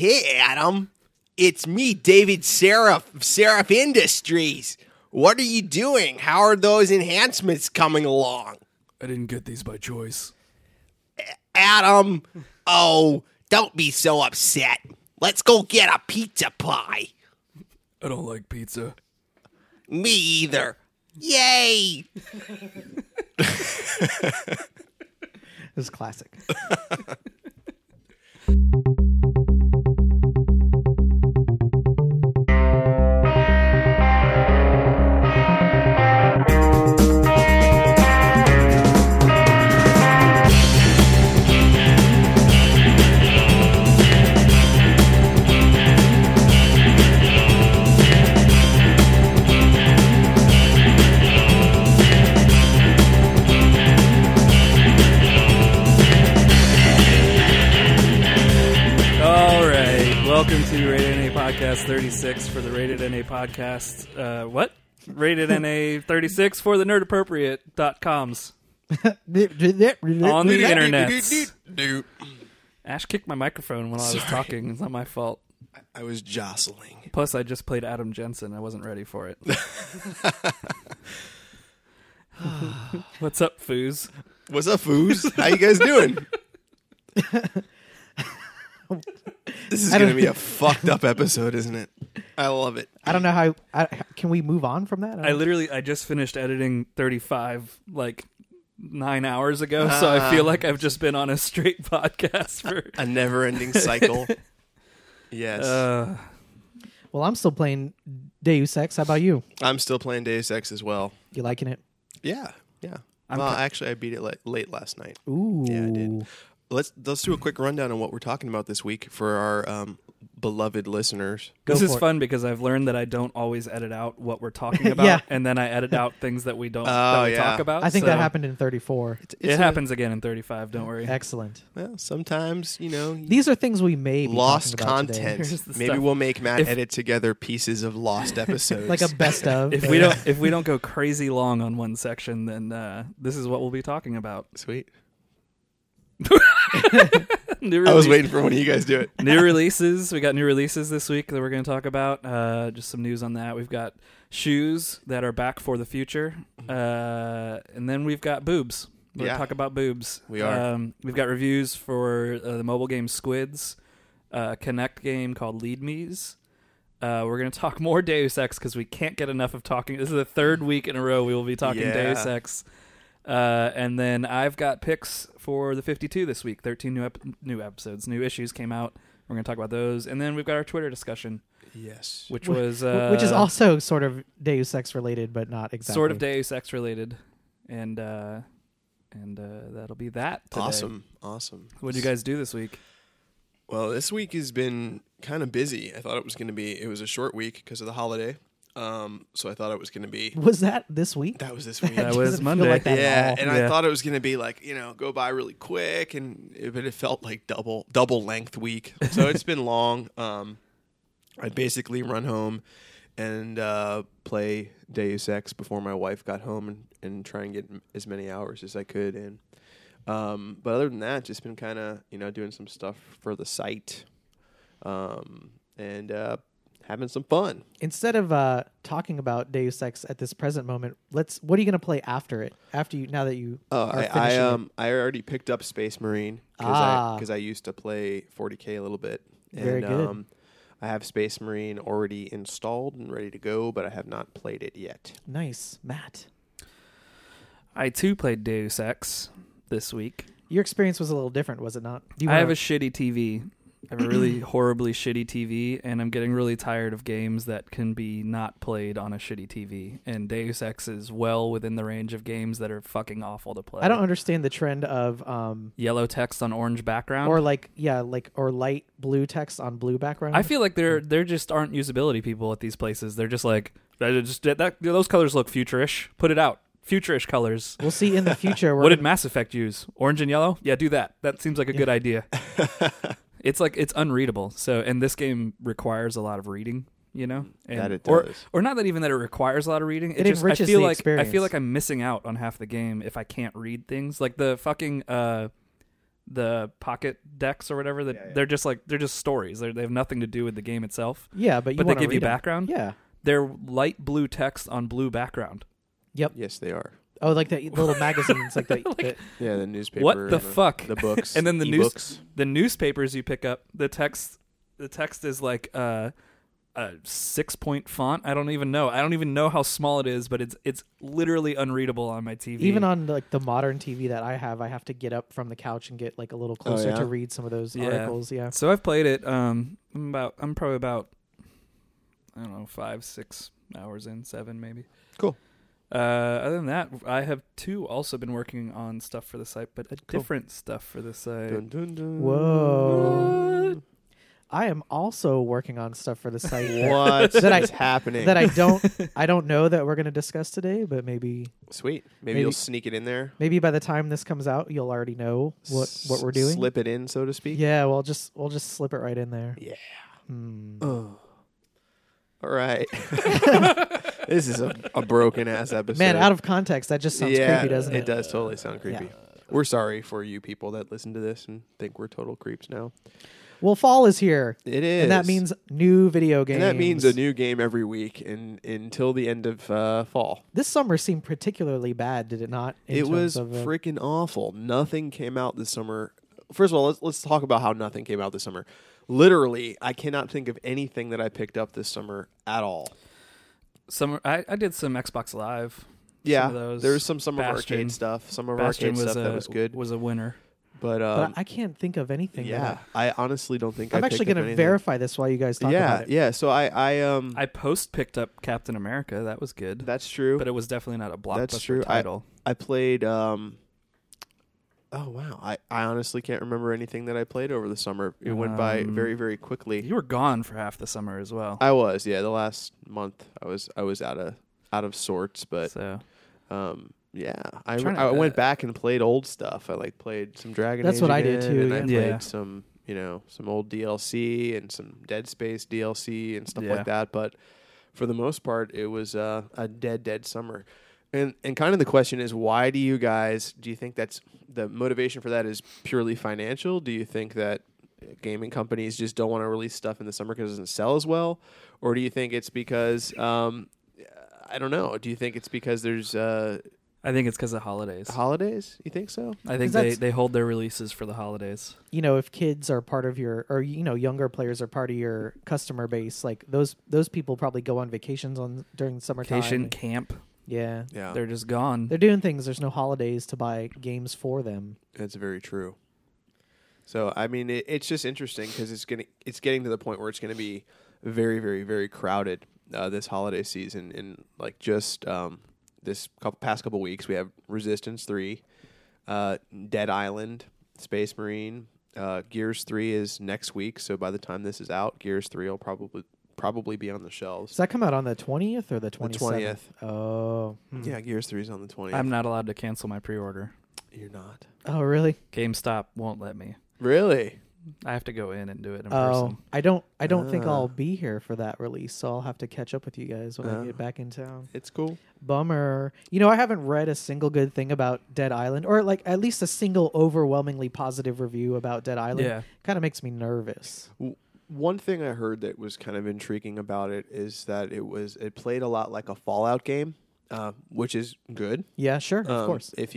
Hey, Adam. It's me, David Seraph of Seraph Industries. What are you doing? How are those enhancements coming along? I didn't get these by choice. Adam, oh, don't be so upset. Let's go get a pizza pie. I don't like pizza. Me either. Yay! It was classic. Welcome to Rated NA Podcast 36 for the Rated NA Podcast. What? Rated NA 36 for the nerdappropriate.coms. On the internet. Ash kicked my microphone when I was talking. It's not my fault. I was jostling. Plus, I just played Adam Jensen. I wasn't ready for it. What's up, Foos? What's up, Foos? How you guys doing? This is going to be a fucked up episode, isn't it? I love it. I don't know how. Can we move on from that? I just finished editing 35 like 9 hours ago, so I feel like I've just been on a straight podcast for a never-ending cycle. Yes. Well, I'm still playing Deus Ex. How about you? I'm still playing Deus Ex as well. You liking it? Yeah. Actually, I beat it late last night. Ooh. Yeah, I did. Let's do a quick rundown on what we're talking about this week for our beloved listeners. This is fun because I've learned that I don't always edit out what we're talking about, and then I edit out things that we don't talk about. I think that happened in 34. It happens again in 35. Don't worry. Excellent. Well, sometimes these are things we may be lost talking about content. Today. Maybe we'll make Matt edit together pieces of lost episodes, like a best of. If we don't go crazy long on one section, then this is what we'll be talking about. Sweet. I was waiting for one of you guys to do it. New releases. We got new releases this week that we're going to talk about. Just some news on that. We've got shoes that are back for the future. And then we've got boobs. We're going to talk about boobs. We are. We've got reviews for the mobile game Squids, Connect game called Lead Me's. We're going to talk more Deus Ex because we can't get enough of talking. This is the third week in a row we will be talking Deus Ex. And then I've got picks for the 52 this week. 13 new episodes, new issues came out. We're going to talk about those. And then we've got our Twitter discussion. Yes. Which was... which is also sort of Deus Ex related, but not exactly. Sort of Deus Ex related. And that'll be that today. Awesome. What did you guys do this week? Well, this week has been kind of busy. I thought it was a short week because of the holiday. So I thought it was going to be... Was that this week? That was this week. That was Monday. Like that I thought it was going to be like, go by really quick, but it felt like double length week. So it's been long. I'd basically run home and play Deus Ex before my wife got home and try and get as many hours as I could in. But other than that, just been kind of, doing some stuff for the site. Having some fun. Instead of talking about Deus Ex at this present moment, what are you going to play after it? Now that you are finishing it? I already picked up Space Marine because I used to play 40K a little bit. Very good. I have Space Marine already installed and ready to go, but I have not played it yet. Nice. Matt? I too played Deus Ex this week. Your experience was a little different, was it not? I have a shitty TV. I have a really horribly shitty TV, and I'm getting really tired of games that can be not played on a shitty TV. And Deus Ex is well within the range of games that are fucking awful to play. I don't understand the trend of yellow text on orange background, or or light blue text on blue background. I feel like there just aren't usability people at these places. They're just like those colors look futurish. Put it out. Futurish colors. We'll see in the future. What did Mass Effect use? Orange and yellow? Yeah, do that. That seems like a good idea. It's unreadable. So, and this game requires a lot of reading, And, that it does. Or not that even that it requires a lot of reading. It enriches the experience. I feel like I'm missing out on half the game if I can't read things. Like the fucking the pocket decks or whatever. That they're just stories. They have nothing to do with the game itself. Yeah, but they give you background. Yeah, they're light blue text on blue background. Yep. Yes, they are. Oh, like the little magazines, like the the newspaper. What the fuck? The books, and then the the newspapers you pick up. The text is like a 6-point font. I don't even know how small it is, but it's literally unreadable on my TV. Even on like the modern TV that I have to get up from the couch and get like a little closer to read some of those articles. Yeah. So I've played it. I'm probably about I don't know 5-6 hours in, 7 maybe. Cool. Other than that, I have also been working on stuff for the site, but different stuff for the site. Dun, dun, dun. Whoa. What? I am also working on stuff for the site. What is happening? That I don't know that we're going to discuss today, but maybe. Sweet. Maybe you'll sneak it in there. Maybe by the time this comes out, you'll already know what we're doing. Slip it in, so to speak. Yeah, we'll just slip it right in there. Yeah. Oh. All right. This is a broken ass episode. Man, out of context, that just sounds creepy, doesn't it? It does totally sound creepy. Yeah. We're sorry for you people that listen to this and think we're total creeps now. Well, fall is here. It is. And that means new video games. And that means a new game every week until the end of fall. This summer seemed particularly bad, did it not? It was freaking awful. Nothing came out this summer. First of all, let's talk about how nothing came out this summer. Literally, I cannot think of anything that I picked up this summer at all. I did some Xbox Live. Yeah, some of those. There's some Summer of Arcade stuff. Some of Arcade stuff that was good. Was a winner. But I can't think of anything. Yeah, I honestly don't think I'm actually going to verify this while you guys talk about it. Yeah, so I picked up Captain America. That was good. That's true. But it was definitely not a blockbuster That's true. title. I played oh wow. I honestly can't remember anything that I played over the summer. It went by very, very quickly. You were gone for half the summer as well. I was, yeah. The last month I was out of sorts, but yeah, I went back and played old stuff. I played some Dragon Age. That's what I did too. And I played some old DLC and some Dead Space DLC and stuff like that. But for the most part, it was a dead summer. And kind of the question is, why do you think that's the motivation for that is purely financial? Do you think that gaming companies just don't want to release stuff in the summer because it doesn't sell as well? Or do you think it's because, I don't know, do you think it's because there's... I think it's because of holidays. Holidays? You think so? I think they hold their releases for the holidays. If kids are part of your, or younger players are part of your customer base, like those people probably go on vacations during summertime. Vacation camp. Yeah. They're just gone. They're doing things. There's no holidays to buy games for them. That's very true. So I mean, it's just interesting because it's getting to the point where it's going to be very, very, very crowded this holiday season. And this past couple weeks, we have Resistance 3, Dead Island, Space Marine, Gears 3 is next week. So by the time this is out, Gears 3 will probably be on the shelves. Does that come out on the 20th or the 27th? The 20th. Oh. Yeah, Gears 3 is on the 20th. I'm not allowed to cancel my pre-order. You're not? Oh, really? GameStop won't let me. Really? I have to go in and do it in person. I don't think I'll be here for that release, so I'll have to catch up with you guys when I get back in town. It's cool. Bummer. I haven't read a single good thing about Dead Island, or at least a single overwhelmingly positive review about Dead Island. Yeah. Kind of makes me nervous. One thing I heard that was kind of intriguing about it is that it played a lot like a Fallout game, which is good. Yeah, sure, of course. If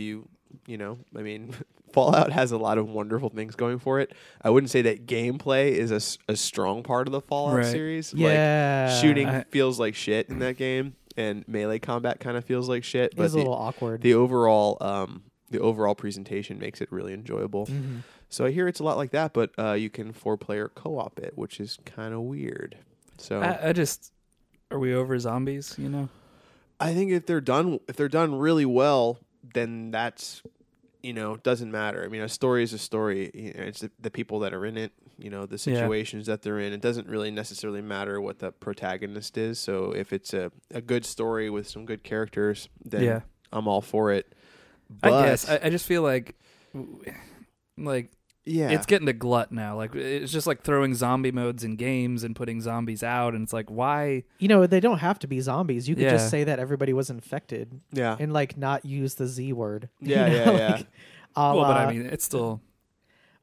Fallout has a lot of wonderful things going for it. I wouldn't say that gameplay is a strong part of the Fallout series. Yeah. Shooting feels like shit in that game, and melee combat kind of feels like shit. But it's a little awkward. The overall presentation makes it really enjoyable. Mm-hmm. So I hear it's a lot like that, but you can 4-player co-op it, which is kind of weird. So are we over zombies? I think if they're done really well, then that's doesn't matter. I mean, a story is a story. It's the people that are in it. The situations that they're in. It doesn't really necessarily matter what the protagonist is. So if it's a good story with some good characters, then I'm all for it. But I guess I just feel like it's getting to glut now. It's just like throwing zombie modes in games and putting zombies out, and it's like, why? They don't have to be zombies. You could just say that everybody was infected. Yeah. And not use the Z word. Yeah, yeah. But I mean, it's still.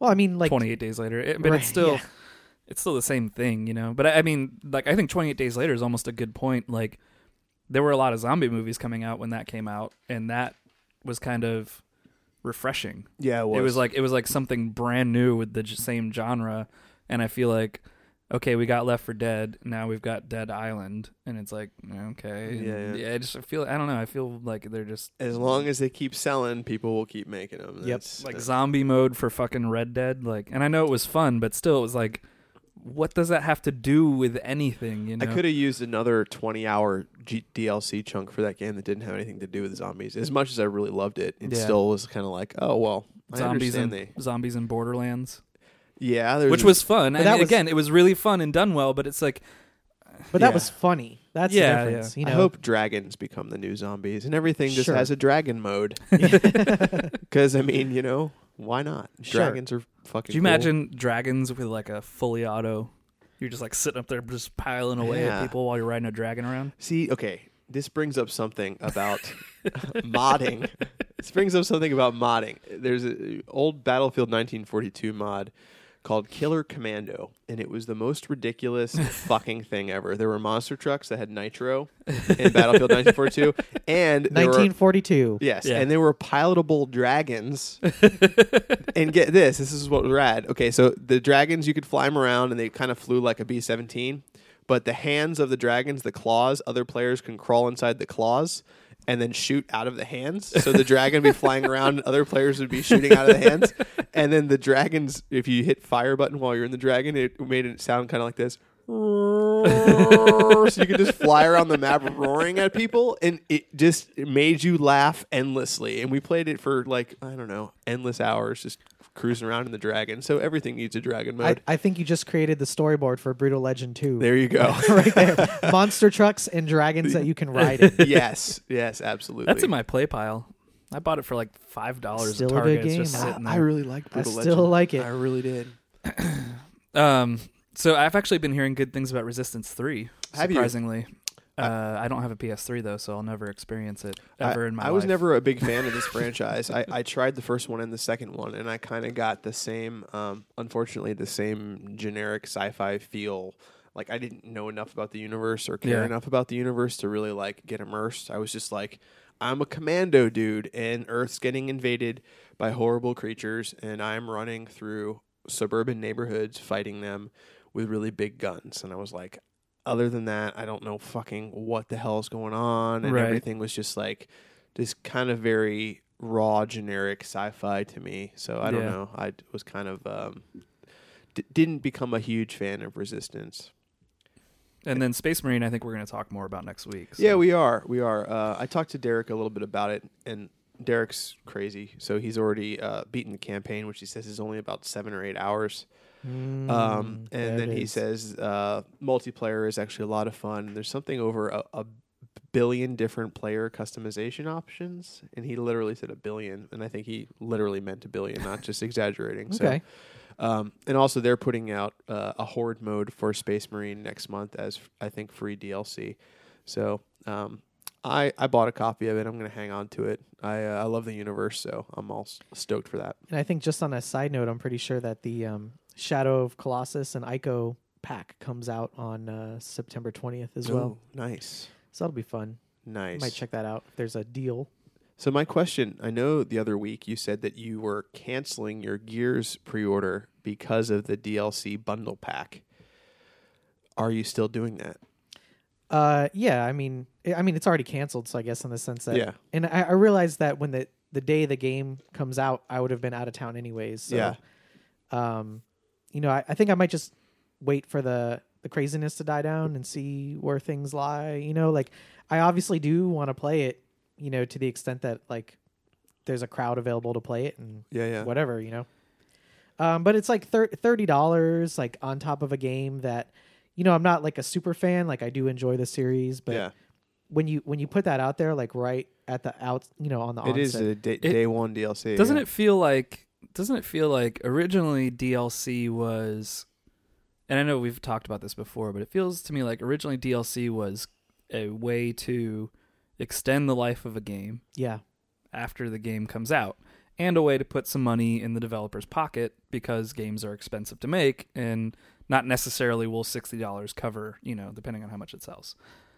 Well, I mean, like 28 Days Later, but it's still the same thing, you know. But I mean, like I think 28 Days Later is almost a good point. Like there were a lot of zombie movies coming out when that came out, and that was kind of refreshing. Yeah, it was. It was like something brand new with the same genre, and I feel like, okay, we got Left 4 Dead, now we've got Dead Island, and it's like, okay, yeah. I don't know. I feel like they're just, as long as they keep selling, people will keep making them. Yep. Like zombie mode for fucking Red Dead, like, and I know it was fun, but still, it was like, what does that have to do with anything? You know, I could have used another 20-hour DLC chunk for that game that didn't have anything to do with zombies. As much as I really loved it, it still was kind of like, oh well, zombies in Borderlands. Yeah, which was fun. And again, it was really fun and done well. But it's like, but that was funny. That's the difference. You know? I hope dragons become the new zombies, and everything just has a dragon mode. Because I mean, you know, why not? Dragons are fucking. Could you imagine dragons with like a fully auto? You're just like sitting up there, just piling away at people while you're riding a dragon around. See, okay, this brings up something about modding. This brings up something about modding. There's an old Battlefield 1942 mod called Killer Commando, and it was the most ridiculous fucking thing ever. There were monster trucks that had nitro in Battlefield 1942, and 1942. And they were pilotable dragons. And get this is what was rad. Okay, so the dragons, you could fly them around, and they kind of flew like a B-17, but the hands of the dragons, the claws, other players can crawl inside the claws and then shoot out of the hands. So the dragon would be flying around and other players would be shooting out of the hands. And then the dragons, if you hit fire button while you're in the dragon, it made it sound kind of like this. So you could just fly around the map roaring at people, and it made you laugh endlessly. And we played it for like, I don't know, endless hours, just cruising around in the dragon. So everything needs a dragon mode. I think you just created the storyboard for Brutal Legend 2. There you go. Right there. Monster trucks and dragons that you can ride in. Yes, absolutely. That's in my play pile. I bought it for like $5 Still at Target. a good game. Just sitting there. I really like Brutal Legend. I still like it. I really did. So I've actually been hearing good things about Resistance 3. Have you? Surprisingly. I don't have a PS3 though, so I'll never experience it ever in my life. I was never a big fan of this franchise. I tried the first one and the second one, and I kind of got the same, unfortunately, the same generic sci-fi feel. Like I didn't know enough about the universe or care enough about the universe to really like get immersed. I was just like, I'm a commando dude, and Earth's getting invaded by horrible creatures, and I'm running through suburban neighborhoods fighting them with really big guns. And I was like, other than that, I don't know fucking what the hell is going on. And everything was just like, just kind of very raw, generic sci-fi to me. So I don't know. I was kind of, didn't become a huge fan of Resistance. And then Space Marine, I think we're going to talk more about next week. So. Yeah, we are. I talked to Derek a little bit about it, and Derek's crazy. So he's already beaten the campaign, which he says is only about 7 or 8 hours. And then he says multiplayer is actually a lot of fun. There's something over a billion different player customization options, and he literally said 1 billion, and I think he literally meant 1 billion, not just exaggerating. Okay. So, and also they're putting out a Horde mode for Space Marine next month as I think free DLC. So I bought a copy of it. I'm going to hang on to it. I love the universe, so I'm all stoked for that. And I think just on a side note, I'm pretty sure that the Shadow of Colossus and Ico pack comes out on September 20th as well. Nice. So that'll be fun. Nice. Might check that out if there's a deal. So my question, I know the other week you said that you were canceling your Gears pre-order because of the DLC bundle pack. Are you still doing that? Yeah, I mean, it's already canceled, so I guess in the sense that, yeah. And I realized that when the day the game comes out, I would have been out of town anyways. So, yeah. I think I might just wait for the craziness to die down and see where things lie. Like I obviously do want to play it, to the extent that like there's a crowd available to play it and whatever, But it's like $30 like on top of a game that, I'm not like a super fan. Like I do enjoy the series, but when you put that out there, like right at the on the onset, it is a day one DLC. Doesn't it feel like originally DLC was, and I know we've talked about this before, but it feels to me like originally DLC was a way to extend the life of a game. Yeah. After the game comes out. and a way to put some money in the developer's pocket because games are expensive to make and not necessarily will $60 cover, depending on how much it sells.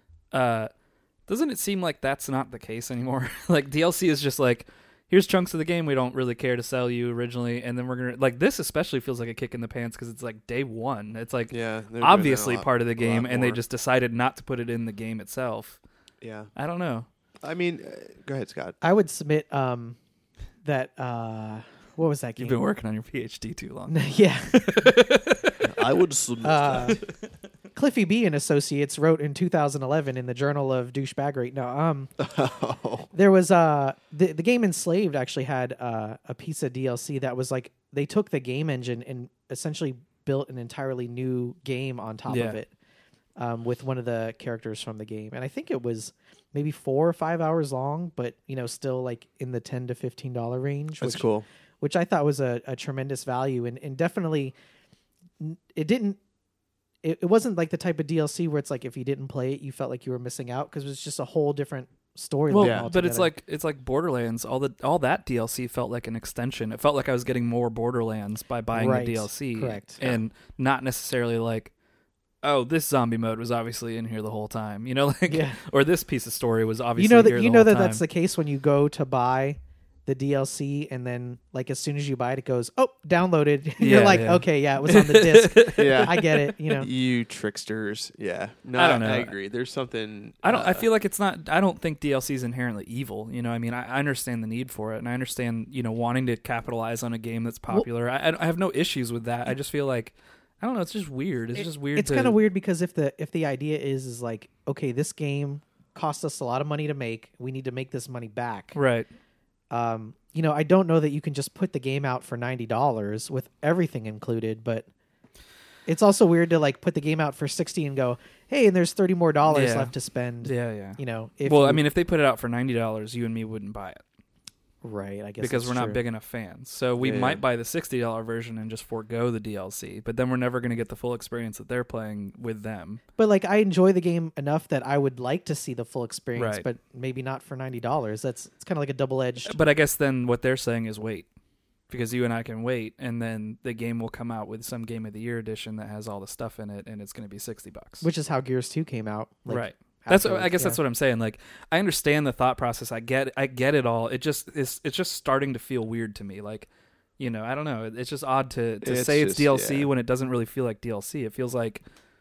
Doesn't it seem like that's not the case anymore? Like DLC is just like, here's chunks of the game we don't really care to sell you originally, and then we're going to, like, this especially feels like a kick in the pants because it's like day one. It's like obviously part of the game, and they just decided not to put it in the game itself. Yeah. I don't know. I mean, go ahead, Scott. I would submit that what was that game? You've been working on your PhD too long. Yeah. I would submit that. Cliffy B and Associates wrote in 2011 in the Journal of Douchebaggery. No, there was the game Enslaved actually had a piece of DLC that was like they took the game engine and essentially built an entirely new game on top of it with one of the characters from the game, and I think it was maybe 4 or 5 hours long, but still like in the $10 to $15 range. That's cool. Which I thought was a tremendous value, and definitely it didn't. It wasn't like the type of DLC where it's like if you didn't play it, you felt like you were missing out because it was just a whole different story. Well, but it's like Borderlands. All that DLC felt like an extension. It felt like I was getting more Borderlands by buying the DLC, correct, and not necessarily like, oh, this zombie mode was obviously in here the whole time. Or this piece of story was obviously that's the case when you go to buy the DLC, and then like as soon as you buy it, it goes, oh, downloaded. You're like, okay, yeah, it was on the disc. Yeah, I get it. You tricksters. Yeah, no, I don't know. I agree. There's something. I feel like it's not. I don't think DLC is inherently evil. I mean, I understand the need for it, and I understand wanting to capitalize on a game that's popular. I have no issues with that. I just feel like I don't know. It's just weird. It's just weird. It's kind of weird because if the idea is like, okay, this game cost us a lot of money to make. We need to make this money back. Right. I don't know that you can just put the game out for $90 with everything included, but it's also weird to like put the game out for $60 and go, hey, and there's $30 more left to spend. Yeah. I mean, if they put it out for $90, you and me wouldn't buy it. Right, I guess because that's we're not true. big enough fans. So we might buy the $60 version and just forego the DLC, but then we're never going to get the full experience that they're playing with them. But like, I enjoy the game enough that I would like to see the full experience, Right. but maybe not for $90. It's kind of like a double-edged. But I guess then what they're saying is wait, because you and I can wait, and then the game will come out with some Game of the Year edition that has all the stuff in it, and it's going to be $60. Which is how Gears 2 came out. Right. I guess that's what I'm saying. Like, I understand the thought process. I get it all. It's just starting to feel weird to me. Like, I don't know. It's just odd to say it's DLC when it doesn't really feel like DLC. It feels like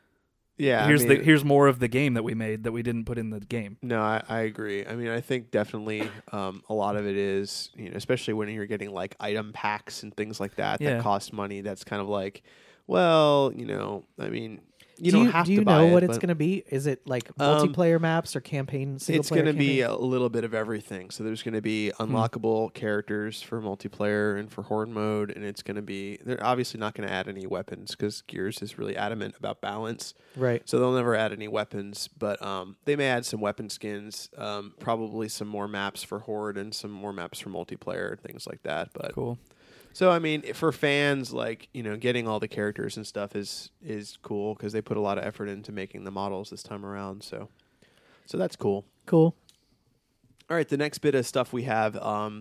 here's more of the game that we made that we didn't put in the game. No, I agree. I mean, I think definitely a lot of it is, especially when you're getting like item packs and things like that that cost money. That's kind of like, well, I mean. You don't have to buy it. Do you know what it's going to be? Is it like multiplayer maps or campaign single It's player going to be a little bit of everything. So there's going to be unlockable characters for multiplayer and for horde mode, and it's going to be... They're obviously not going to add any weapons because Gears is really adamant about balance. Right. So they'll never add any weapons, but they may add some weapon skins, probably some more maps for horde and some more maps for multiplayer, things like that. But cool. So, I mean, for fans, like, getting all the characters and stuff is cool because they put a lot of effort into making the models this time around. So that's cool. Cool. All right, the next bit of stuff we have,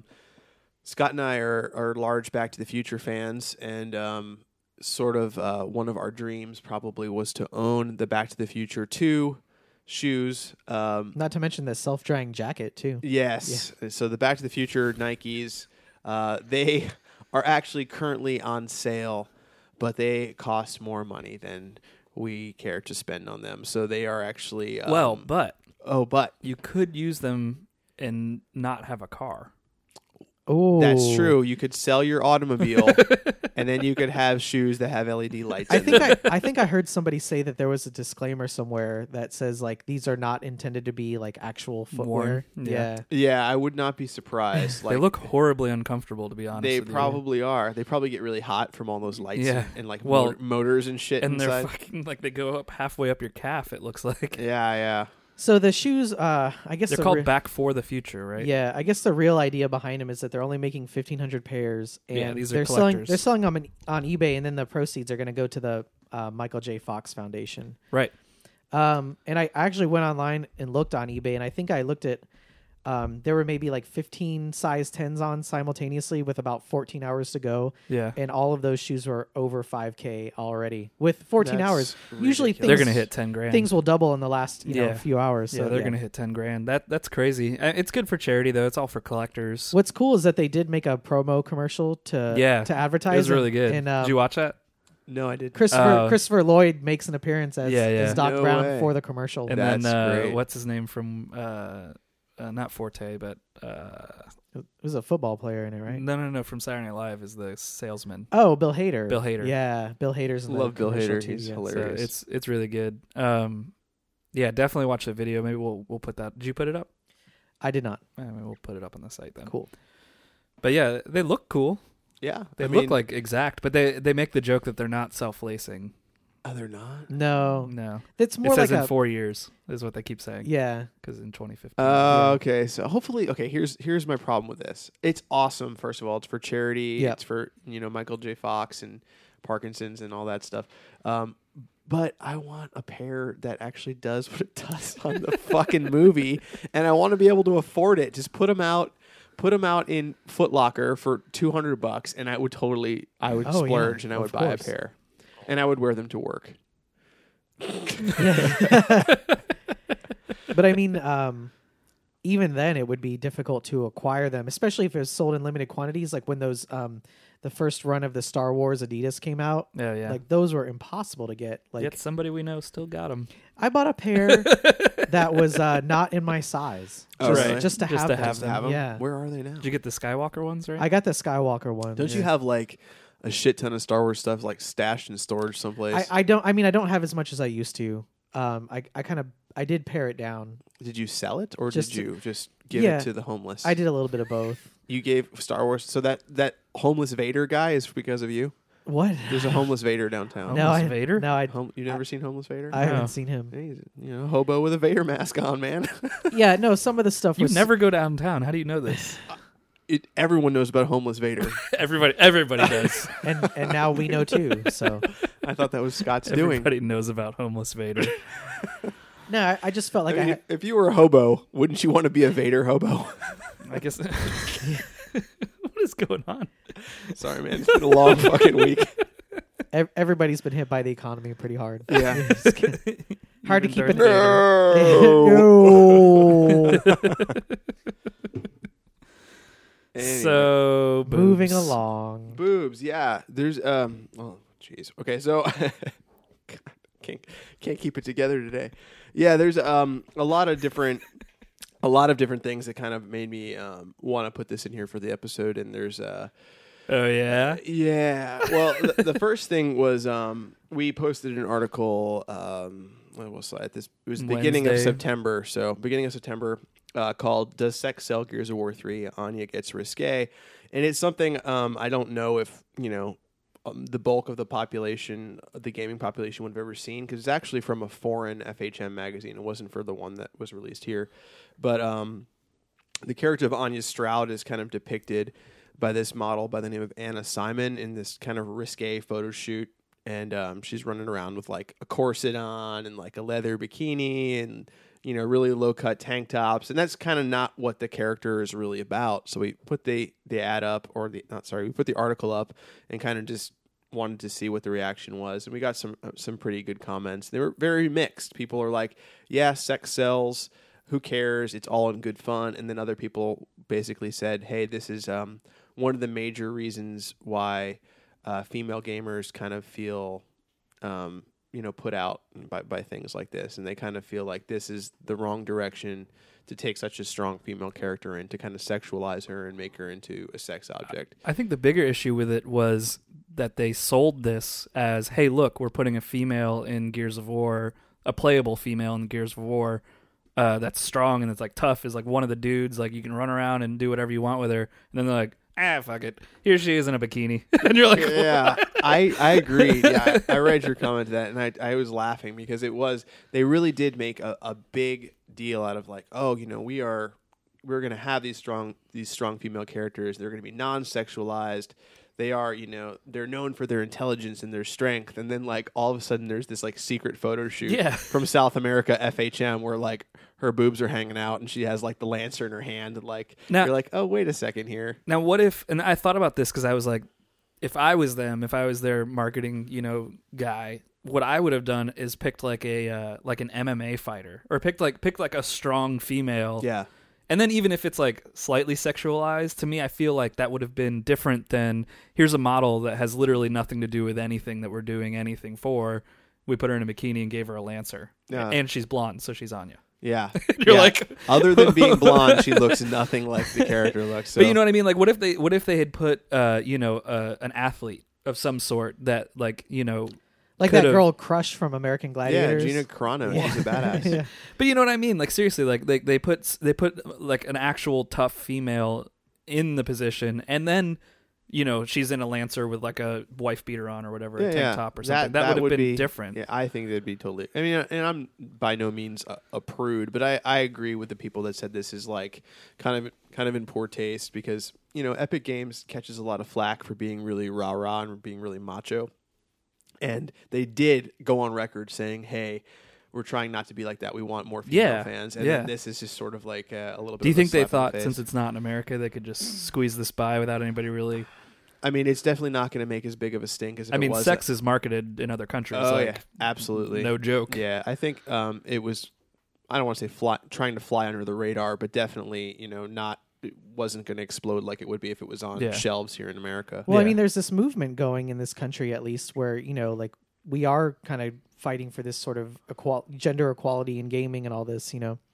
Scott and I are large Back to the Future fans, and sort of one of our dreams probably was to own the Back to the Future 2 shoes. Not to mention the self-drying jacket, too. Yes. Yeah. So the Back to the Future Nikes, they... are actually currently on sale, but they cost more money than we care to spend on them. So they are actually... but but you could use them and not have a car. Oh, that's true. You could sell your automobile, and then you could have shoes that have LED lights. I think I heard somebody say that there was a disclaimer somewhere that says like these are not intended to be like actual footwear. Yeah, I would not be surprised. Like, they look horribly uncomfortable, to be honest. They probably are. They probably get really hot from all those lights and like motors and shit. And inside. they're fucking like they go up halfway up your calf. It looks like. Yeah. So the shoes, I guess they're called Back for the Future, right? Yeah, I guess the real idea behind them is that they're only making 1,500 pairs, and these are collectors. They're selling them on eBay, and then the proceeds are going to go to the Michael J. Fox Foundation. Right. And I actually went online and looked on eBay, and I think I looked at there were maybe like 15 size 10s on simultaneously with about 14 hours to go. Yeah. And all of those shoes were over 5K already with 14 That's hours. Usually ridiculous. They're going to hit 10 grand. things will double in the last Yeah. few hours. Yeah, So they're going to hit 10 grand. That's crazy. It's good for charity though. It's all for collectors. What's cool is that they did make a promo commercial to advertise. It was really good. And, Did you watch that? No, I didn't. Christopher Lloyd makes an appearance as Doc No Brown way. for the commercial. And That's then great. what's his name from not Forte, but It was a football player in it, right? no, from Saturday Night Live is the salesman. Oh, Bill Hader. Bill Hader. Yeah, Bill Hader's in the Love Bill commercial Hader. too, He's yeah. hilarious. So it's really good. Yeah, definitely watch the video. Maybe we'll put that. Did you put it up? I did not. Maybe we'll put it up on the site then. Cool. But yeah, they look cool. Yeah, They I look mean, like exact, but they make the joke that they're not self-lacing. Oh, they're not. No, No, it's more it says like in a 4 years is what they keep saying. yeah. Because in 2015. Okay, so hopefully, here's my problem with this. It's awesome. First of all, it's for charity. Yeah. It's for Michael J. Fox and Parkinson's and all that stuff. But I want a pair that actually does what it does on the fucking movie, and I want to be able to afford it. Just put them out in Foot Locker for $200, and I would Oh, yeah, splurge and I would of buy course. a pair, and I would wear them to work. But I mean, even then, it would be difficult to acquire them, especially if it was sold in limited quantities. Like when those the first run of the Star Wars Adidas came out. Yeah. Like those were impossible to get. Like Yet somebody we know still got them. I bought a pair that was not in my size. Oh, just, really? just to Just have to them. have them. Have 'em? Yeah. Where are they now? Did you get the Skywalker ones, right? I got the Skywalker one. Don't you have like a shit ton of Star Wars stuff like stashed in storage someplace? I don't. I mean, I don't have as much as I used to. I did pare it down. Did you sell it or Just did you just give yeah. it to the homeless? I did a little bit of both. You gave Star Wars. So that homeless Vader guy is because of you. What? There's a homeless Vader downtown. No, Homeless Vader? No, I. You never seen homeless Vader? I No. haven't seen him. He's hobo with a Vader mask on, man. Yeah, no. Some of the stuff You was never go downtown. How do you know this? Everyone knows about homeless Vader. Everybody does. and now we know too. So I thought that was Scott's doing. Everybody knows about homeless Vader. no, I just felt like I mean, if you were a hobo, wouldn't you want to be a Vader hobo? I guess. What is going on? Sorry, man. It's been a long fucking week. everybody's been hit by the economy pretty hard. Yeah. Hard to Even keep Darth it. No. No. Anyway. So Moving boobs. along. Boobs, yeah. There's oh jeez. Okay, so can't keep it together today. Yeah, there's a lot of different things that kind of made me want to put this in here for the episode. And there's Oh yeah. yeah. Well, the first thing was we posted an article. What was it? It was the beginning of Wednesday. September. So beginning of September. Called "Does Sex Sell Gears of War 3? Anya Gets Risque," and it's something I don't know if the bulk of the population, the gaming population, would have ever seen because it's actually from a foreign FHM magazine. It wasn't for the one that was released here, but the character of Anya Stroud is kind of depicted by this model by the name of Anna Simon in this kind of risque photo shoot, and she's running around with like a corset on and like a leather bikini and really low cut tank tops, and that's kind of not what the character is really about. So we put the ad up, we put the article up, and kind of just wanted to see what the reaction was, and we got some pretty good comments. They were very mixed. People are like, "Yeah, sex sells. Who cares? It's all in good fun." And then other people basically said, "Hey, this is one of the major reasons why female gamers kind of feel." Put out by things like this, and they kind of feel like this is the wrong direction to take such a strong female character in, to kind of sexualize her and make her into a sex object. I think the bigger issue with it was that they sold this as, hey, look, we're putting a female in Gears of War, a playable female in Gears of War that's strong and it's like tough, is like one of the dudes, like you can run around and do whatever you want with her. And then they're like, fuck it. Here she is in a bikini. And you're like, Yeah, I agree. Yeah, I read your comment to that, and I was laughing because they really did make a big deal out of like, we're going to have these strong female characters. They're going to be non-sexualized. they are, they're known for their intelligence and their strength, and then like all of a sudden there's this like secret photo shoot from South America FHM where like her boobs are hanging out and she has like the Lancer in her hand, and like you're like, oh, wait a second here. Now what if, and I thought about this because I was like, if I was their marketing, guy, what I would have done is picked like a like an MMA fighter, or picked like a strong female. Yeah. And then even if it's like slightly sexualized, to me, I feel like that would have been different than here's a model that has literally nothing to do with anything that we're doing anything for. We put her in a bikini and gave her a Lancer. Yeah. And she's blonde, so she's Anya. Yeah. You're like, other than being blonde, she looks nothing like the character looks. So. But you know what I mean? Like, what if they had put an athlete of some sort that like like that girl Crush from American Gladiators. Yeah, Gina Carano. Yeah. She's a badass. Yeah. But you know what I mean? Like seriously, like they put like an actual tough female in the position, and then she's in a Lancer with like a wife beater on or whatever, a tank top or something. That would have been different. Yeah, I think that'd be totally. I mean, and I'm by no means a prude, but I agree with the people that said this is like kind of in poor taste because Epic Games catches a lot of flack for being really rah-rah and being really macho. And they did go on record saying, hey, we're trying not to be like that. We want more female fans. And then this is just sort of like a little bit Do you of think a slap they thought, in the face. since it's not in America, they could just squeeze this by without anybody really... I mean, it's definitely not going to make as big of a stink as if it was. Sex is marketed in other countries. Oh, like, yeah. Absolutely. No joke. Yeah, I think it was, I don't want to say trying to fly under the radar, but definitely, it wasn't going to explode like it would be if it was on shelves here in America. Well, I mean, there's this movement going in this country, at least, where, like, we are kind of fighting for this sort of gender equality in gaming and all this,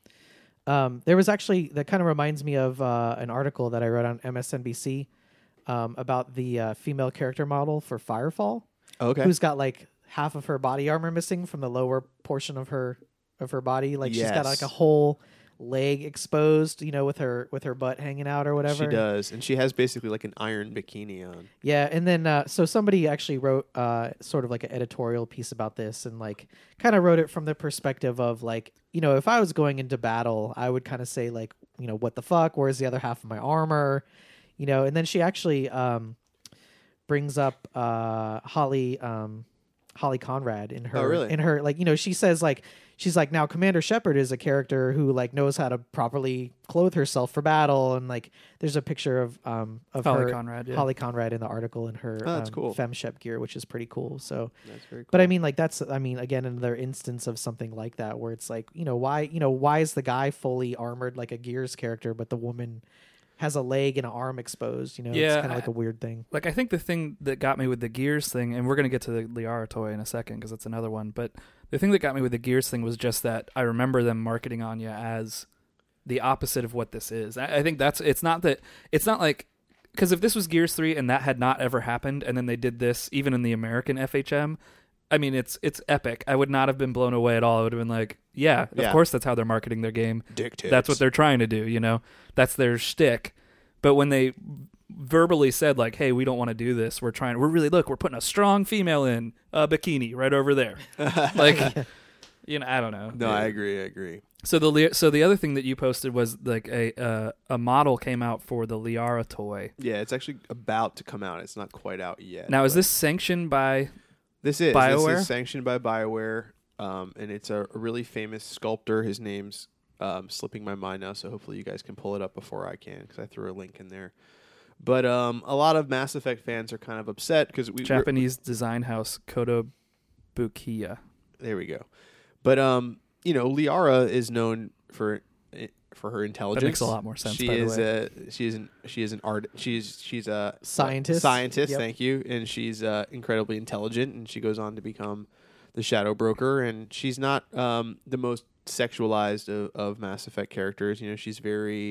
There was actually, that kind of reminds me of an article that I read on MSNBC about the female character model for Firefall. Okay. Who's got like half of her body armor missing from the lower portion of her body. Like she's got like a whole leg exposed, with her butt hanging out or whatever. She does, and she has basically like an iron bikini on. Yeah, and then so somebody actually wrote sort of like an editorial piece about this, and like kind of wrote it from the perspective of like, if I was going into battle, I would kind of say like, what the fuck? Where's the other half of my armor? And then she actually brings up Holly Conrad in her. Oh, really? In her, like, she says like, she's like, now Commander Shepard is a character who like knows how to properly clothe herself for battle, and like there's a picture of Holly Conrad, Holly Conrad in the article in her that's cool. FemShep gear, which is pretty cool. So that's very cool. But I mean, like again another instance of something like that where it's like, why is the guy fully armored like a Gears character, but the woman has a leg and an arm exposed, it's kind of like a weird thing. Like, I think the thing that got me with the Gears thing, and we're going to get to the Liara toy in a second because it's another one, but the thing that got me with the Gears thing was just that I remember them marketing Anya as the opposite of what this is. I think it's not like, because if this was Gears 3 and that had not ever happened, and then they did this even in the American FHM, I mean, it's epic. I would not have been blown away at all. I would have been like, yeah, of course that's how they're marketing their game. Dick tits. That's what they're trying to do, That's their shtick. But when they verbally said like, hey, we don't want to do this, we're putting a strong female in a bikini right over there. Like, I don't know. No, I agree. So the other thing that you posted was like a model came out for the Liara toy. Yeah, it's actually about to come out. It's not quite out yet. Now, is this sanctioned by... This is BioWare? This is sanctioned by BioWare, and it's a really famous sculptor. His name's slipping my mind now, so hopefully you guys can pull it up before I can, because I threw a link in there. But a lot of Mass Effect fans are kind of upset because Japanese design house Kotobukiya. There we go. But Liara is known for her intelligence. That makes a lot more sense. She's a scientist. Scientist, Yep. Thank you. And she's incredibly intelligent, and she goes on to become the Shadow Broker. And she's not the most sexualized of Mass Effect characters. She's very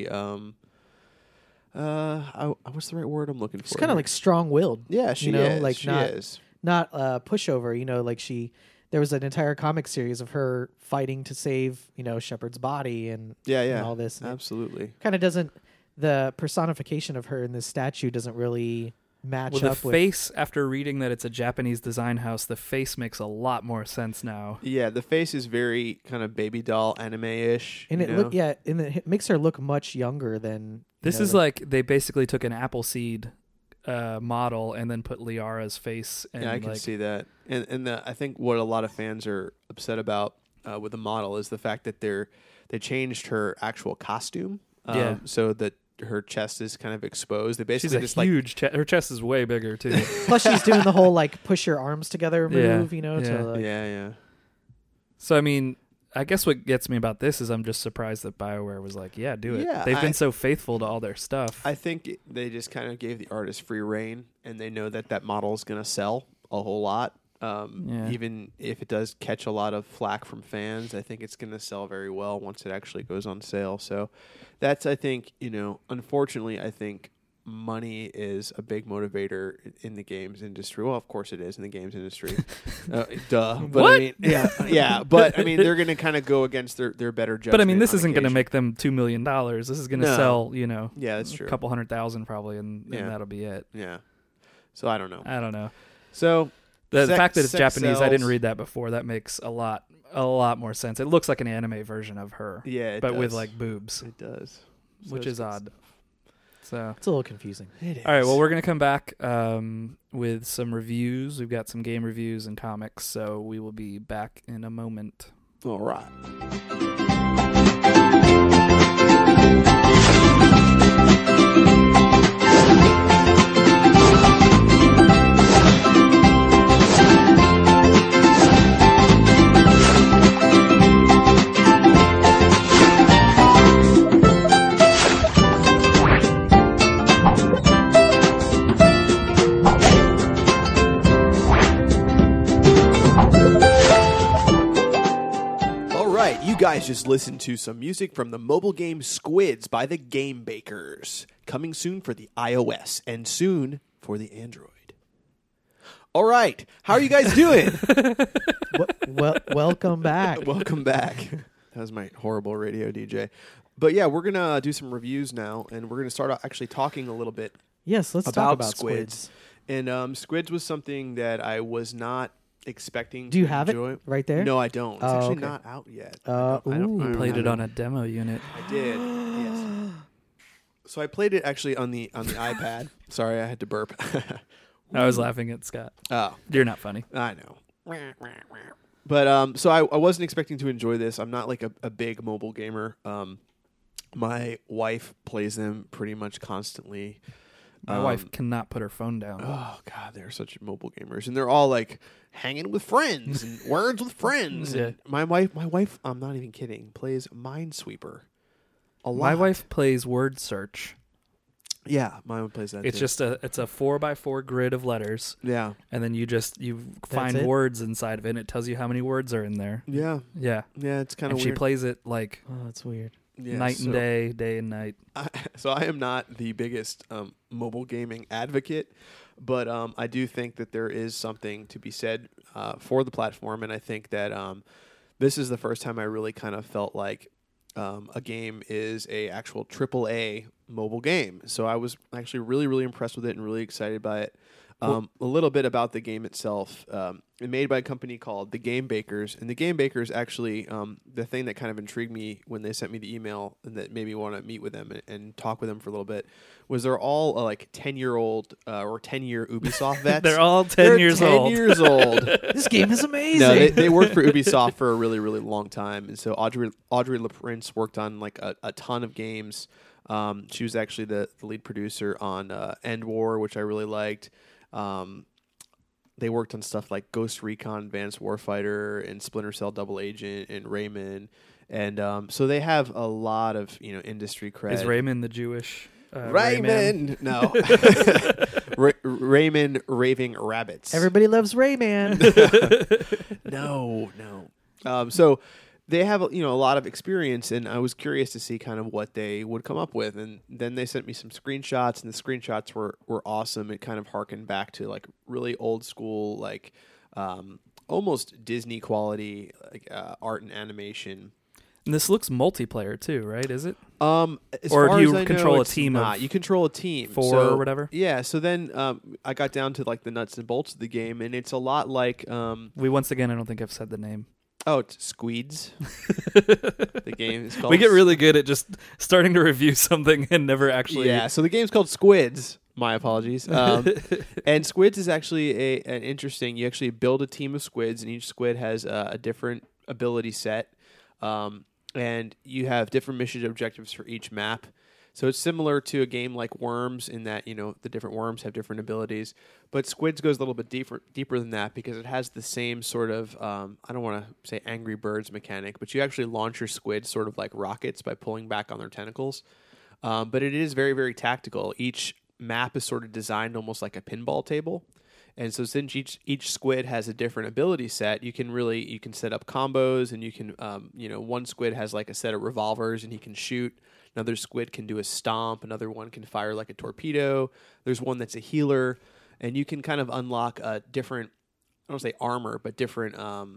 what's the right word I'm looking for? She's kind of like strong-willed. Yeah, she is. Like she not is. Not pushover. Like there was an entire comic series of her fighting to save, Shepard's body and and all this. And absolutely. Kind of doesn't, the personification of her in this statue doesn't really match well, up the with... face, after reading that it's a Japanese design house, the face makes a lot more sense now. Yeah, the face is very kind of baby doll anime-ish. And it makes her look much younger than... This is like they basically took an Appleseed model and then put Liara's face. And Yeah, I can see that. And I think what a lot of fans are upset about with the model is the fact that they changed her actual costume. So that her chest is kind of exposed. They basically She's a just huge chest. Her chest is way bigger too. Plus, she's doing the whole like push your arms together move. You know, Yeah. to like, yeah. So I mean, I guess what gets me about this is I'm just surprised that BioWare was like, yeah, do it. Yeah, They've been so faithful to all their stuff. I think they just kind of gave the artist free reign, and they know that model is going to sell a whole lot. Even if it does catch a lot of flack from fans, I think it's going to sell very well once it actually goes on sale. So that's, I think, unfortunately, I think money is a big motivator in the games industry. Well, of course it is in the games industry. Duh. But What? I mean, yeah. But I mean, they're going to kind of go against their better judgment. But I mean, this on isn't going to occasion. make them $2 million. This is going to No. sell, Yeah, that's a true. couple 100,000 probably, and Yeah. that'll be it. Yeah. So I don't know. I don't know. So The sex- fact that it's sex Japanese, I didn't sells. read that before. That makes a lot more sense. It looks like an anime version of her, Yeah, it but with does. like boobs, It does. So which it's is good odd. stuff. So, it's a little confusing. It is. all right. Well, we're gonna come back with some reviews. We've got some game reviews and comics, so we will be back in a moment. All right. All right, you guys just listened to some music from the mobile game Squids by the Game Bakers, coming soon for the iOS and soon for the Android. All right, how are you guys doing? Welcome back. Welcome back. That was my horrible radio DJ. But yeah, we're going to do some reviews now, and we're going to start out actually talking a little bit Yes, let's talk about Squids. And Squids was something that I was not expecting Do you to have enjoy. it right there? No, I don't. It's Oh, actually okay. not out yet. Ooh. I don't Played have it on a demo unit. I did. Yes. So I played it actually on the iPad. Sorry, I had to burp. I was laughing at Scott. Oh, You're not funny. I know. But so I wasn't expecting to enjoy this. I'm not like a big mobile gamer. My wife plays them pretty much constantly. My wife cannot put her phone down. Oh God, they're such mobile gamers, and they're all like hanging with friends and words with friends. Yeah. And my wife, I'm not even kidding, plays Minesweeper. A lot. My wife plays word search. Yeah, my wife plays that. It's too. just it's a 4x4 grid of letters, yeah, and then you find it? words inside of it, and it tells you how many words are in there. yeah, Yeah, yeah. It's kind and of she weird. plays it like Oh, that's weird. Yeah, night so- and day, day and night. So I am not the biggest mobile gaming advocate, but I do think that there is something to be said for the platform, and I think that this is the first time I really kind of felt like a game is a actual AAA mobile game. So I was actually really, really impressed with it and really excited by it. A little bit about the game itself. It's made by a company called The Game Bakers. And The Game Bakers actually, the thing that kind of intrigued me when they sent me the email and that made me want to meet with them and talk with them for a little bit was they're all like 10-year-old or 10-year Ubisoft vets. They're all 10 They're years 10 old. years old. This game is amazing. No, they worked for Ubisoft for a really, really long time. And so Audrey LaPrince worked on like a ton of games. She was actually the lead producer on End War, which I really liked. They worked on stuff like Ghost Recon Advanced Warfighter and Splinter Cell Double Agent and Rayman. And so they have a lot of industry cred. Is Raymond the Jewish Rayman? No. Rayman Raving Rabbits. Everybody loves Rayman. No. So they have a lot of experience, and I was curious to see kind of what they would come up with. And then they sent me some screenshots, and the screenshots were awesome. It kind of harkened back to like really old school, like almost Disney quality like art and animation. And this looks multiplayer too, right? Is it? As Or far do you as I control know, a it's team of not. You control a team 4 so, or whatever? Yeah. So then I got down to like the nuts and bolts of the game, and it's a lot like Once again, I don't think I've said the name. it's Squeeds. The game is called. We get really good at just starting to review something and never actually. Yeah. So the game's called Squids, My apologies. And squids is actually an interesting. You actually build a team of squids, and each squid has a different ability set, and you have different mission objectives for each map. So it's similar to a game like Worms in that the different worms have different abilities, but Squids goes a little bit deeper than that because it has the same sort of I don't want to say Angry Birds mechanic, but you actually launch your squid sort of like rockets by pulling back on their tentacles. But it is very, very tactical. Each map is sort of designed almost like a pinball table. And so since each squid has a different ability set, you can set up combos, and you can one squid has like a set of revolvers and he can shoot. Another squid can do a stomp. Another one can fire like a torpedo. There's one that's a healer, and you can kind of unlock different, I don't say armor, but different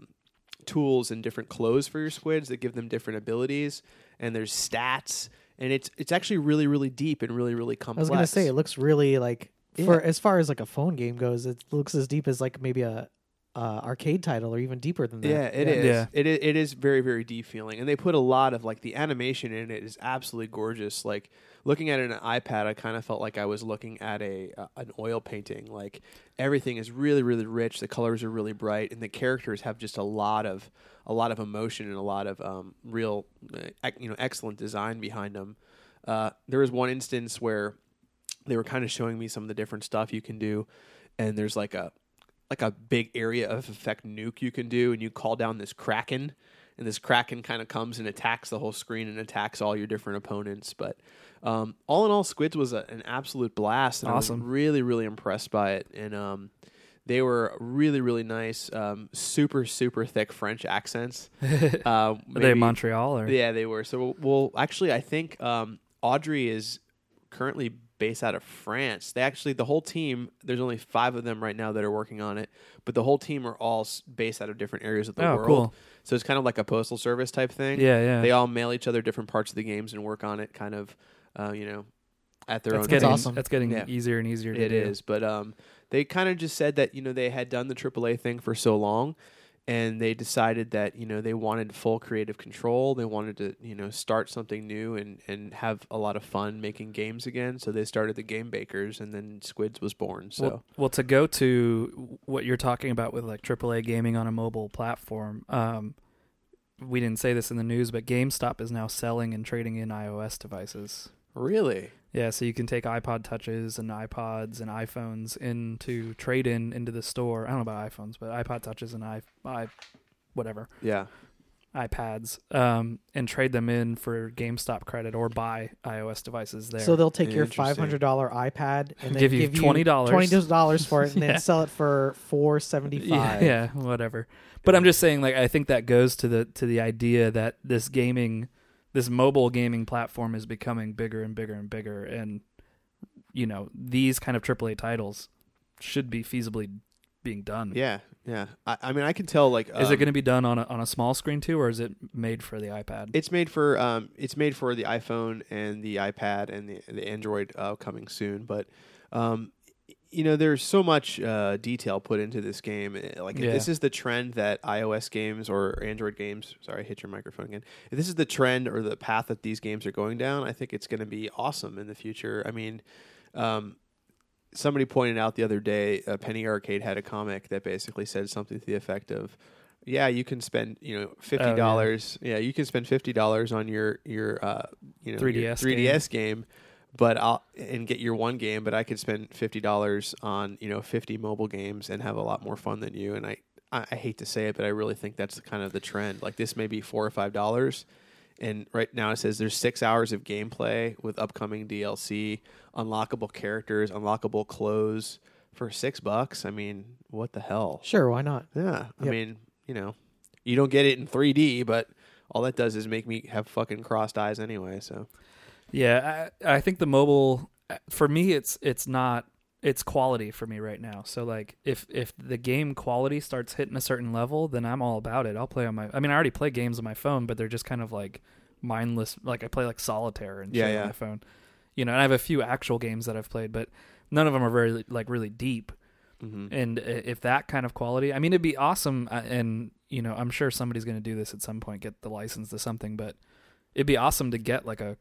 tools and different clothes for your squids that give them different abilities. And there's stats, and it's actually really, really deep and really, really complex. I was gonna say it looks really like for as far as like a phone game goes, it looks as deep as like maybe a arcade title or even deeper than that. Yeah, it is. Yeah. It is very, very deep feeling, and they put a lot of like the animation in it is absolutely gorgeous. Like looking at it on an iPad, I kind of felt like I was looking at an oil painting. Like everything is really, really rich. The colors are really bright, and the characters have just a lot of emotion and a lot of real, excellent design behind them. There was one instance where they were kind of showing me some of the different stuff you can do, and there's like a big area of effect nuke you can do, and you call down this Kraken, and this Kraken kind of comes and attacks the whole screen and attacks all your different opponents. But all in all, Squids was an absolute blast, and Awesome. I was really, really impressed by it. And they were really, really nice, super, super thick French accents. Are they in Montreal? Or? Yeah, they were. So, actually, I think Audrey is currently based out of France. The whole team, there's only 5 of them right now that are working on it, but the whole team are all based out of different areas of the world. Cool. So it's kind of like a postal service type thing. Yeah. They all mail each other different parts of the games and work on it kind of, at their own Getting, pace. awesome. That's getting Yeah. easier and easier to It do. is, but they kind of just said that, they had done the AAA thing for so long, and they decided that, they wanted full creative control. They wanted to, start something new and have a lot of fun making games again. So they started the Game Bakers, and then Squids was born. So Well, to go to what you're talking about with like AAA gaming on a mobile platform, we didn't say this in the news, but GameStop is now selling and trading in iOS devices. Really? Yeah, so you can take iPod Touches and iPods and iPhones into trade-in into the store. I don't know about iPhones, but iPod Touches and Yeah. iPads, and trade them in for GameStop credit or buy iOS devices there. So they'll take your Interesting. $500 iPad and then Give you $20. $20 for it, and Yeah. then sell it for $4.75. yeah, whatever. But I'm just saying, like, I think that goes to the idea that this mobile gaming platform is becoming bigger and bigger and bigger, and these kind of AAA titles should be feasibly being done. Yeah. I mean, I can tell. Like, Is it going to be done on a small screen too, or is it made for the iPad? It's made for the iPhone and the iPad and the Android coming soon. But there's so much detail put into this game. Like, if this is the trend that iOS games or Android games. Sorry, I hit your microphone again. If this is the trend or the path that these games are going down, I think it's going to be awesome in the future. I mean, somebody pointed out the other day, Penny Arcade had a comic that basically said something to the effect of, "Yeah, you can spend $50. Yeah, you can spend $50 on your 3DS game, but and get your one game. But I could spend $50 on 50 mobile games and have a lot more fun than you." And I hate to say it, but I really think that's kind of the trend. Like, this may be $4 or $5. And right now it says there's 6 hours of gameplay with upcoming DLC, unlockable characters, unlockable clothes for $6. I mean, what the hell? Sure, why not? Yeah. I Yep. mean, you don't get it in 3D, but all that does is make me have fucking crossed eyes anyway. So Yeah, I think the mobile, for me, it's quality for me right now. So like, if the game quality starts hitting a certain level, then I'm all about it. I'll play on I already play games on my phone, but they're just kind of like mindless. Like, I play like Solitaire and shit on my phone. And I have a few actual games that I've played, but none of them are very really deep. mm-hmm. And if that kind of quality, I mean, it'd be awesome. And I'm sure somebody's going to do this at some point, get the license to something, but it'd be awesome to get like a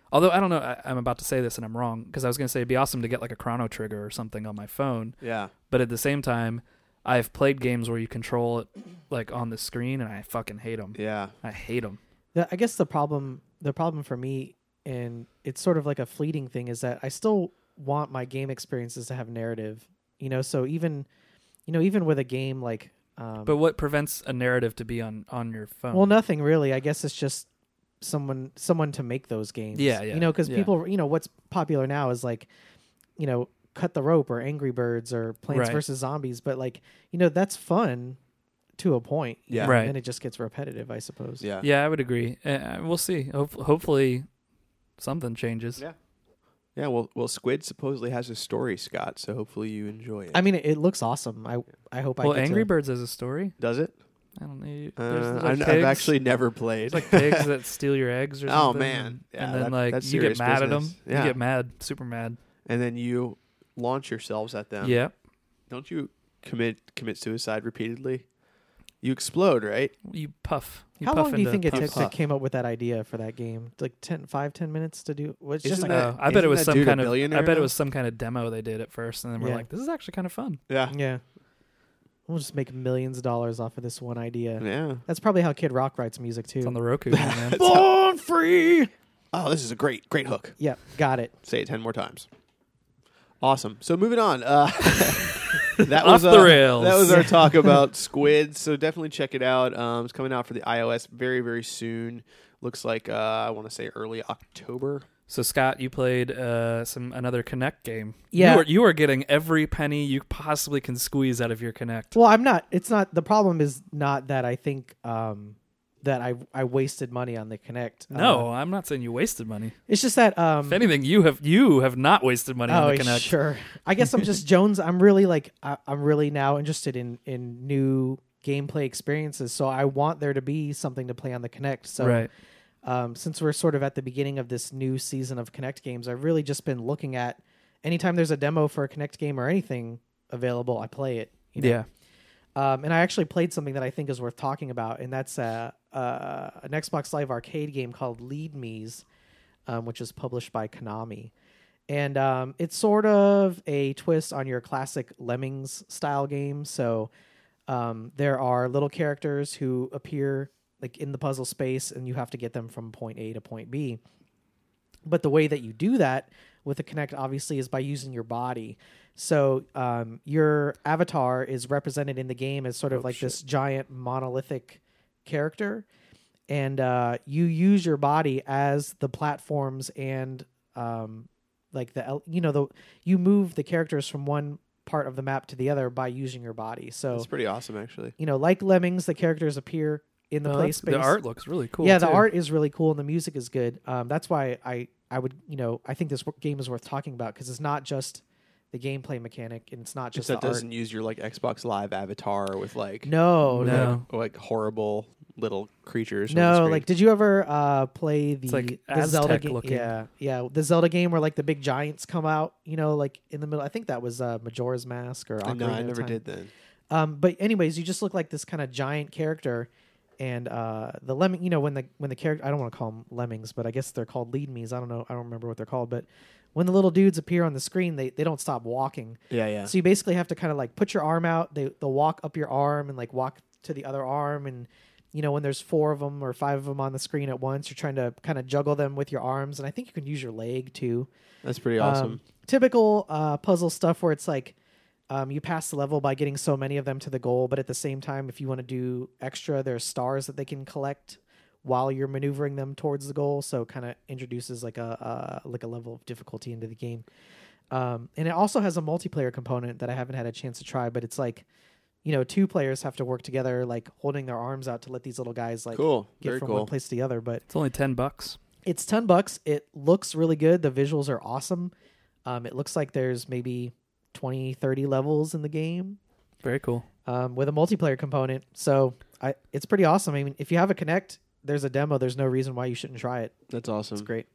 Although I don't know, I'm about to say this and I'm wrong because I was going to say it'd be awesome to get like a Chrono Trigger or something on my phone. Yeah. But at the same time, I've played games where you control it like on the screen, and I fucking hate them. Yeah. I hate them. I guess the problem for me, and it's sort of like a fleeting thing, is that I still want my game experiences to have narrative. So even with a game like. But what prevents a narrative to be on your phone? Well, nothing really. I guess it's just someone to make those games. Yeah. Because people, what's popular now is like, Cut the Rope or Angry Birds or Plants vs. Zombies. But like, that's fun to a point. Yeah. Right. And it just gets repetitive, I suppose. Yeah. Yeah, I would agree. We'll see. Hopefully something changes. Yeah. Yeah, well, Squid supposedly has a story, Scott, so hopefully you enjoy it. I mean, it looks awesome. I hope Well, I get Angry to... Birds has a story. Does it? I don't know. There's like I've pigs. actually never played. It's like pigs that steal your eggs or something. Oh, man. Yeah, and then that's you get serious mad at business. them. Yeah. You get mad, super mad. And then you launch yourselves at them. Yeah. Don't you commit suicide repeatedly? You explode, right? You puff. How long do you think it puff. took that came up with that idea for that game? Like 10 minutes to do? Well, it's just Isn't like that- I bet it was Isn't that some dude a kind of. billionaire I bet it now? was some kind of demo they did at first, and then we're Yeah. like, "This is actually kind of fun." Yeah. yeah. We'll just make millions of dollars off of this one idea. Yeah. That's probably how Kid Rock writes music too. It's on the Roku, man. Born free. Oh, this is a great hook. Yeah, got it. Say it 10 more times. Awesome. So moving on. That Off was the rails. That was our talk about Squid. So definitely check it out. It's coming out for the iOS very, very soon. Looks like I want to say early October. So Scott, you played another Kinect game. Yeah. You are getting every penny you possibly can squeeze out of your Kinect. Well, I'm not. It's not. The problem is not that I think that I wasted money on the Kinect. No, I'm not saying you wasted money. It's just that. If anything, you have not wasted money on the Kinect. Sure. I guess I'm just Jones. I'm really I'm really now interested in new gameplay experiences. So I want there to be something to play on the Kinect. So Right. Since we're sort of at the beginning of this new season of Kinect games, I've really just been looking at anytime there's a demo for a Kinect game or anything available, I play it. Yeah. And I actually played something that I think is worth talking about, and that's an Xbox Live Arcade game called Lead Me's, which is published by Konami. And it's sort of a twist on your classic Lemmings style game. So there are little characters who appear like in the puzzle space, and you have to get them from point A to point B. But the way that you do that with the Kinect, obviously, is by using your body. So your avatar is represented in the game as sort of this giant monolithic character, and you use your body as the platforms and you move the characters from one part of the map to the other by using your body. So That's pretty awesome, actually. like Lemmings, the characters appear in the play space. The art looks really cool. Yeah, the too. art is really cool and the music is good. That's why I would I think this game is worth talking about because it's not just the gameplay mechanic and it's not just that the art. doesn't use your Xbox Live avatar with No. horrible little creatures. on the No, screen. like did you ever play the, like the Zelda Aztec game? looking. Yeah, the Zelda game where the big giants come out, like in the middle. I think that was Majora's Mask or Ocarina No, I of never Time. did then. But anyways, you just look like this kind of giant character, and the lemming. When the character, I don't want to call them lemmings, but I guess they're called lead me's. I don't know. I don't remember what they're called. But when the little dudes appear on the screen, they don't stop walking. Yeah. So you basically have to kind of put your arm out. They'll walk up your arm and walk to the other arm, and when there's 4 of them or 5 of them on the screen at once, you're trying to kind of juggle them with your arms, and I think you can use your leg too. That's pretty awesome. Typical puzzle stuff where it's you pass the level by getting so many of them to the goal, but at the same time, if you want to do extra, there's stars that they can collect while you're maneuvering them towards the goal. So it kind of introduces a level of difficulty into the game. And it also has a multiplayer component that I haven't had a chance to try, but it's 2 players have to work together, holding their arms out to let these little guys Cool. get Very from cool. one place to the other. But It's only $10. it's $10. It looks really good. The visuals are awesome. It looks like there's maybe 20, 30 levels in the game Very cool. with a multiplayer component. So it's pretty awesome. I mean, if you have a Kinect, there's a demo. There's no reason why you shouldn't try it. That's awesome. It's great.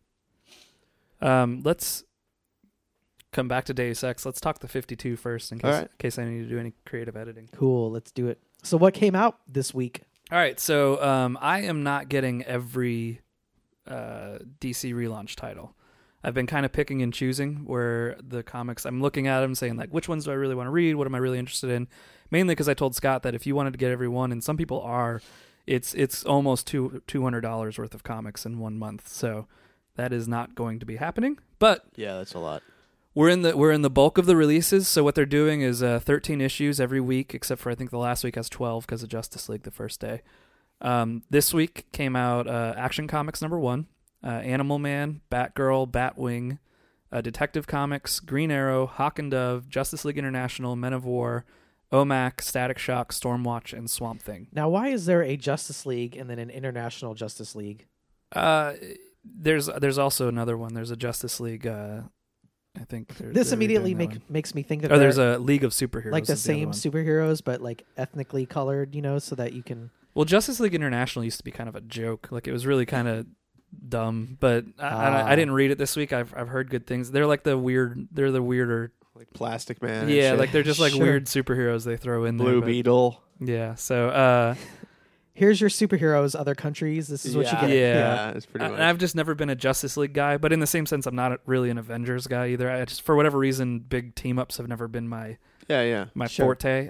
Let's come back to Deus Ex. Let's talk the 52 first in case I need to do any creative editing. Cool. Let's do it. So what came out this week? All right, so I am not getting every DC relaunch title. I've been kind of picking and choosing where the comics, I'm looking at them saying, like, which ones do I really want to read? What am I really interested in? Mainly because I told Scott that if you wanted to get every one, and some people are, it's almost $200 worth of comics in 1 month. So that is not going to be happening. But Yeah, that's a lot. we're in the bulk of the releases. So what they're doing is 13 issues every week, except for I think the last week has 12 because of Justice League the first day. This week came out Action Comics #1, Animal Man, Batgirl, Batwing, Detective Comics, Green Arrow, Hawk and Dove, Justice League International, Men of War, OMAC, Static Shock, Stormwatch, and Swamp Thing. Now, why is there a Justice League and then an International Justice League? There's also another one. There's a Justice League. I think This immediately makes me think that there's a League of Superheroes, like the is the other same one. superheroes, but like ethnically colored, so that you can. Well, Justice League International used to be kind of a joke. Like, it was really kind of dumb, but I didn't read it this week. I've heard good things. They're like the weirder. Like Plastic Man. and Yeah, shit. like they're just like Sure. weird superheroes they throw in there. Blue but- Beetle. Yeah. So Here's your superheroes, other countries. This is what you get. Yeah. It's pretty much. I've just never been a Justice League guy, but in the same sense, I'm not really an Avengers guy either. I just, for whatever reason, big team ups have never been my yeah. Sure. forte.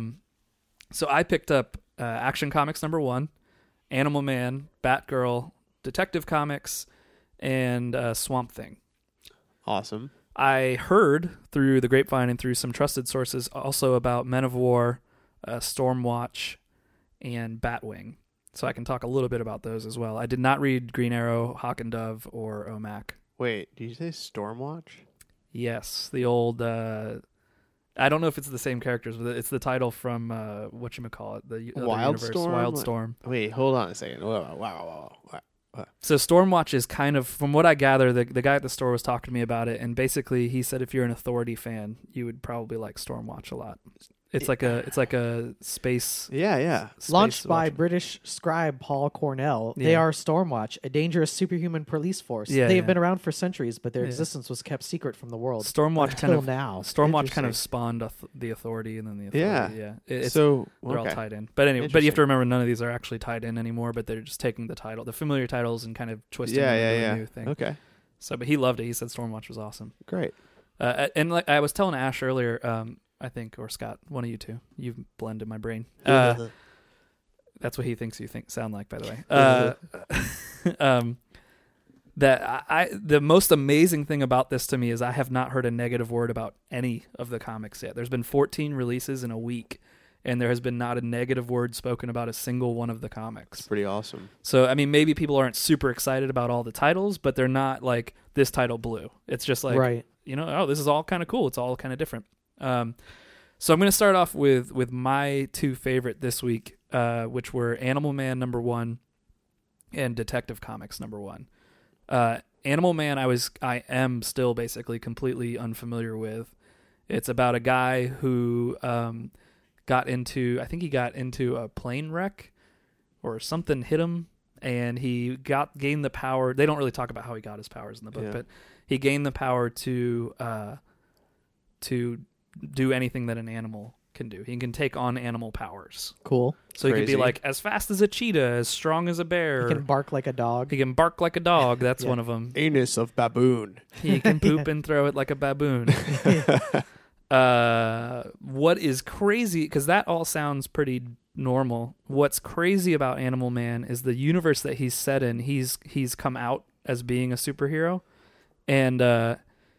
So I picked up Action Comics #1, Animal Man, Batgirl, Detective Comics, and Swamp Thing. Awesome. I heard through the grapevine and through some trusted sources also about Men of War, Stormwatch, and Batwing. So I can talk a little bit about those as well. I did not read Green Arrow, Hawk and Dove, or OMAC. Wait, did you say Stormwatch? Yes, the old... I don't know if it's the same characters, but it's the title from whatchamacallit, the other universe, Wildstorm? Wildstorm. Wait, hold on a second. Wow. So Stormwatch is kind of, from what I gather, the guy at the store was talking to me about it, and basically he said if you're an Authority fan, you would probably like Stormwatch a lot. It's like a space. Yeah. space Launched by watch. British scribe Paul Cornell, they Yeah. are Stormwatch, a dangerous superhuman police force. Yeah, they yeah. have been around for centuries, but their Yeah. existence was kept secret from the world. Stormwatch kind until of now. Stormwatch kind of Interesting. spawned the Authority, and then the Yeah. Authority. Yeah. It's, So they're all okay. tied in. But anyway, but you have Interesting. to remember none of these are actually tied in anymore. But they're just taking the title, the familiar titles, and kind of twisting them into a new thing. Okay, So, but he loved it. He said Stormwatch was awesome. great. And like I was telling Ash earlier, I think, or Scott, one of you two, you've blended my brain. That's what he thinks you sound like, by the way. The most amazing thing about this to me is I have not heard a negative word about any of the comics yet. There's been 14 releases in a week, and there has been not a negative word spoken about a single one of the comics. It's pretty awesome. So, I mean, maybe people aren't super excited about all the titles, but they're not like, this title blew. It's just like, Right. oh, this is all kind of cool. It's all kind of different. So I'm going to start off with my two favorite this week, which were Animal Man #1 and Detective Comics #1. Animal Man, I am still basically completely unfamiliar with. It's about a guy who got into a plane wreck or something hit him, and he gained the power. They don't really talk about how he got his powers in the book, Yeah. but he gained the power to do anything that an animal can do. He can take on animal powers. Cool. So he can Crazy. be like as fast as a cheetah, as strong as a bear. You can bark like a dog. He can bark like a dog. That's Yeah. one of them. Anus of baboon. He can poop and throw it like a baboon. What is crazy, because that all sounds pretty normal. What's crazy about Animal Man is the universe that he's set in. He's come out as being a superhero, and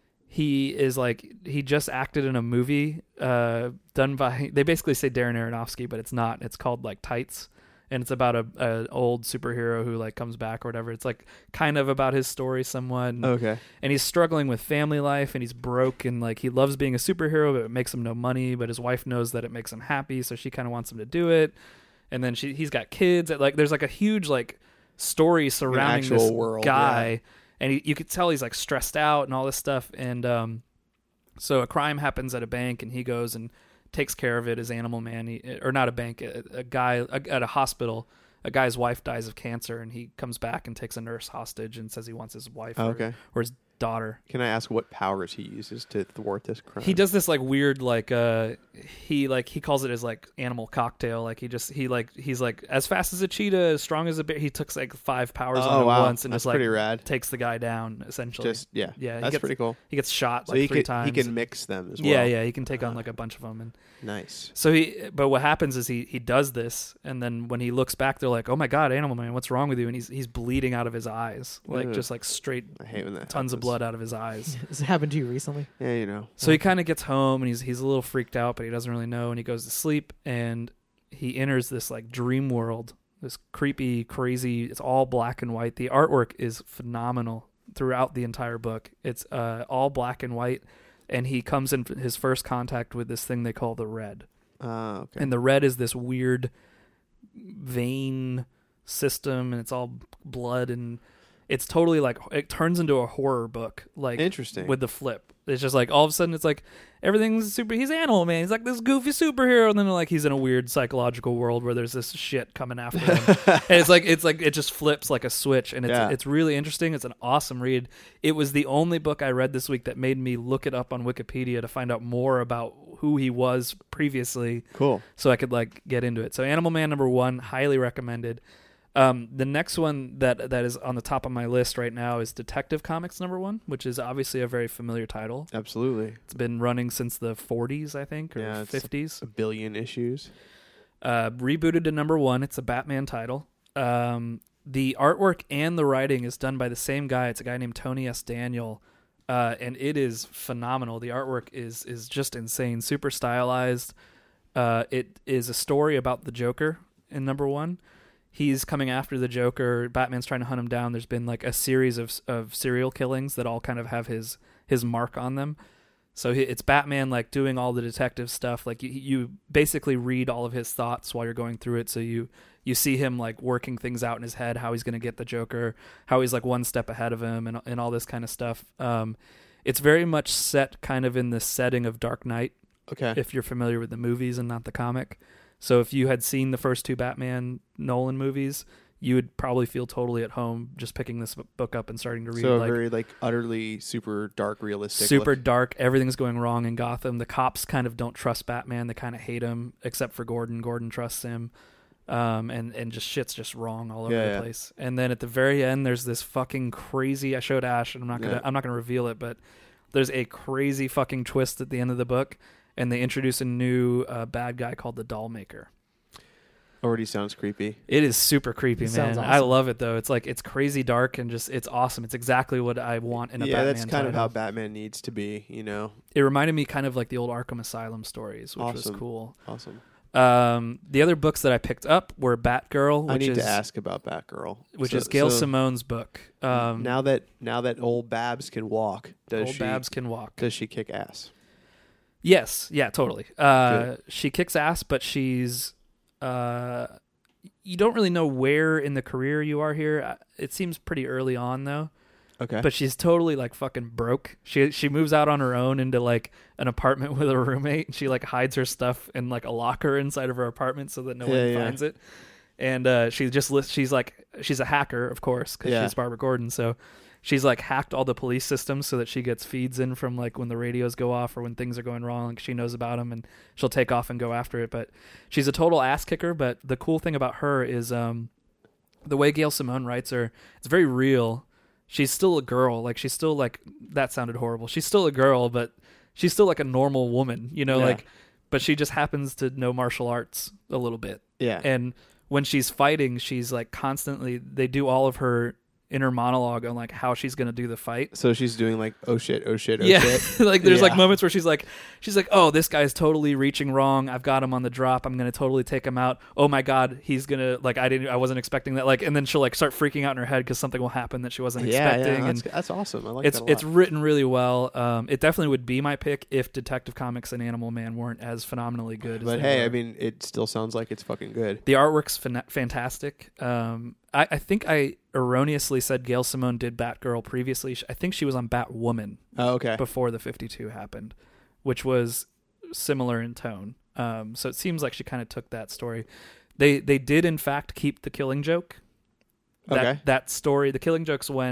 he just acted in a movie done by, they basically say Darren Aronofsky, but it's not. It's called like Tights, and it's about a old superhero who like comes back or whatever. It's like kind of about his story somewhat. Okay. And he's struggling with family life, and he's broke, and like he loves being a superhero, but it makes him no money. But his wife knows that it makes him happy, so she kind of wants him to do it. And then he's got kids. Like there's like a huge like story surrounding actual this world, guy, yeah. and you could tell he's like stressed out and all this stuff. And so a crime happens at a bank, and he goes and takes care of it as Animal Man. Or not a bank, a guy at a hospital. A guy's wife dies of cancer, and he comes back and takes a nurse hostage and says he wants his wife Okay. or his daughter. Can I ask what powers he uses to thwart this crime? He does this like weird he calls it his like animal cocktail. Like he's like as fast as a cheetah, as strong as a bear. He took like 5 powers on it once and that's just like pretty rad. takes the guy down essentially. Yeah, that's pretty cool. He gets shot So like he 3 can, times. He can mix them as well. Yeah, he can take on like a bunch of them. And Nice. so but what happens is he does this, and then when he looks back, they're like, "Oh my God, Animal Man, what's wrong with you?" And he's bleeding out of his eyes, like Ugh. just like straight I hate when that tons of happens. blood out of his eyes. Has it happened to you recently? Yeah, you know. So he kind of gets home and he's a little freaked out, but he doesn't really know. And he goes to sleep and he enters this like dream world, this creepy, crazy. It's all black and white. The artwork is phenomenal throughout the entire book. It's all black and white, and he comes in his first contact with this thing they call the red. Okay. And the red is this weird vein system, and it's all blood, and it's totally like it turns into a horror book, like Interesting. with the flip. It's just like all of a sudden it's like everything's super. He's Animal Man. He's like this goofy superhero, and then like he's in a weird psychological world where there's this shit coming after him, and it's like it just flips like a switch, and it's really interesting. It's an awesome read. It was the only book I read this week that made me look it up on Wikipedia to find out more about who he was previously. Cool. So I could like get into it. So Animal Man #1, highly recommended. The next one that is on the top of my list right now is Detective Comics #1, which is obviously a very familiar title. Absolutely. It's been running since the 40s, I think, or 50s. A billion issues. Rebooted to #1. It's a Batman title. The artwork and the writing is done by the same guy. It's a guy named Tony S. Daniel, and it is phenomenal. The artwork is just insane, super stylized. It is a story about the Joker in #1. He's coming after the Joker. Batman's trying to hunt him down. There's been like a series of serial killings that all kind of have his mark on them. So it's Batman like doing all the detective stuff. Like you basically read all of his thoughts while you're going through it. So you see him like working things out in his head, how he's going to get the Joker, how he's like one step ahead of him, and all this kind of stuff. It's very much set kind of in the setting of Dark Knight. Okay. If you're familiar with the movies and not the comic. So if you had seen the first 2 Batman Nolan movies, you would probably feel totally at home just picking this book up and starting to read. So very like utterly super dark, realistic. Super dark. Everything's going wrong in Gotham. The cops kind of don't trust Batman. They kind of hate him, except for Gordon. Gordon trusts him, and just shit's just wrong all over the place. And then at the very end, there's this fucking crazy. I showed Ash, and I'm not gonna reveal it, but there's a crazy fucking twist at the end of the book. And they introduce a new bad guy called the Doll Maker. Already sounds creepy. It is super creepy, man. Sounds awesome. I love it though. It's like it's crazy dark and just it's awesome. It's exactly what I want in a Batman. Yeah, that's kind of title. how Batman needs to be. You know. It reminded me kind of like the old Arkham Asylum stories, which was Awesome. cool. Awesome. The other books that I picked up were Batgirl, I which need is to ask about Batgirl, which is Gail Simone's book. Now that old Babs can walk, Babs can walk. Does she kick ass? Yes, yeah, totally. She kicks ass, but she's you don't really know where in the career you are here. It seems pretty early on though. Okay. But she's totally like fucking broke. She moves out on her own into like an apartment with a roommate, and she like hides her stuff in like a locker inside of her apartment so that no one finds it. And she's a hacker, of course, because she's Barbara Gordon. So she's like hacked all the police systems so that she gets feeds in from like when the radios go off or when things are going wrong. Like she knows about them and she'll take off and go after it. But she's a total ass kicker. But the cool thing about her is the way Gail Simone writes her, it's very real. She's still a girl. Like she's still like, that sounded horrible. She's still a girl, but she's still like a normal woman, you know, like, but she just happens to know martial arts a little bit. Yeah. And when she's fighting, she's like constantly, they do all of her inner monologue on like how she's going to do the fight. So she's doing like, oh shit. Like there's like moments where she's like, oh, this guy's totally reaching wrong. I've got him on the drop. I'm going to totally take him out. Oh my God. He's going to like, I wasn't expecting that. Like, and then she'll like start freaking out in her head because something will happen that she wasn't expecting. Yeah, that's awesome. I like that a lot. It's written really well. It definitely would be my pick if Detective Comics and Animal Man weren't as phenomenally good. But hey, I mean, it still sounds like it's fucking good. The artwork's fantastic. I think I erroneously said Gail Simone did Batgirl previously. I think she was on Batwoman before the 52 happened, which was similar in tone. So it seems like she kind of took that story. They did, in fact, keep the Killing Joke. That story, the Killing Joke's when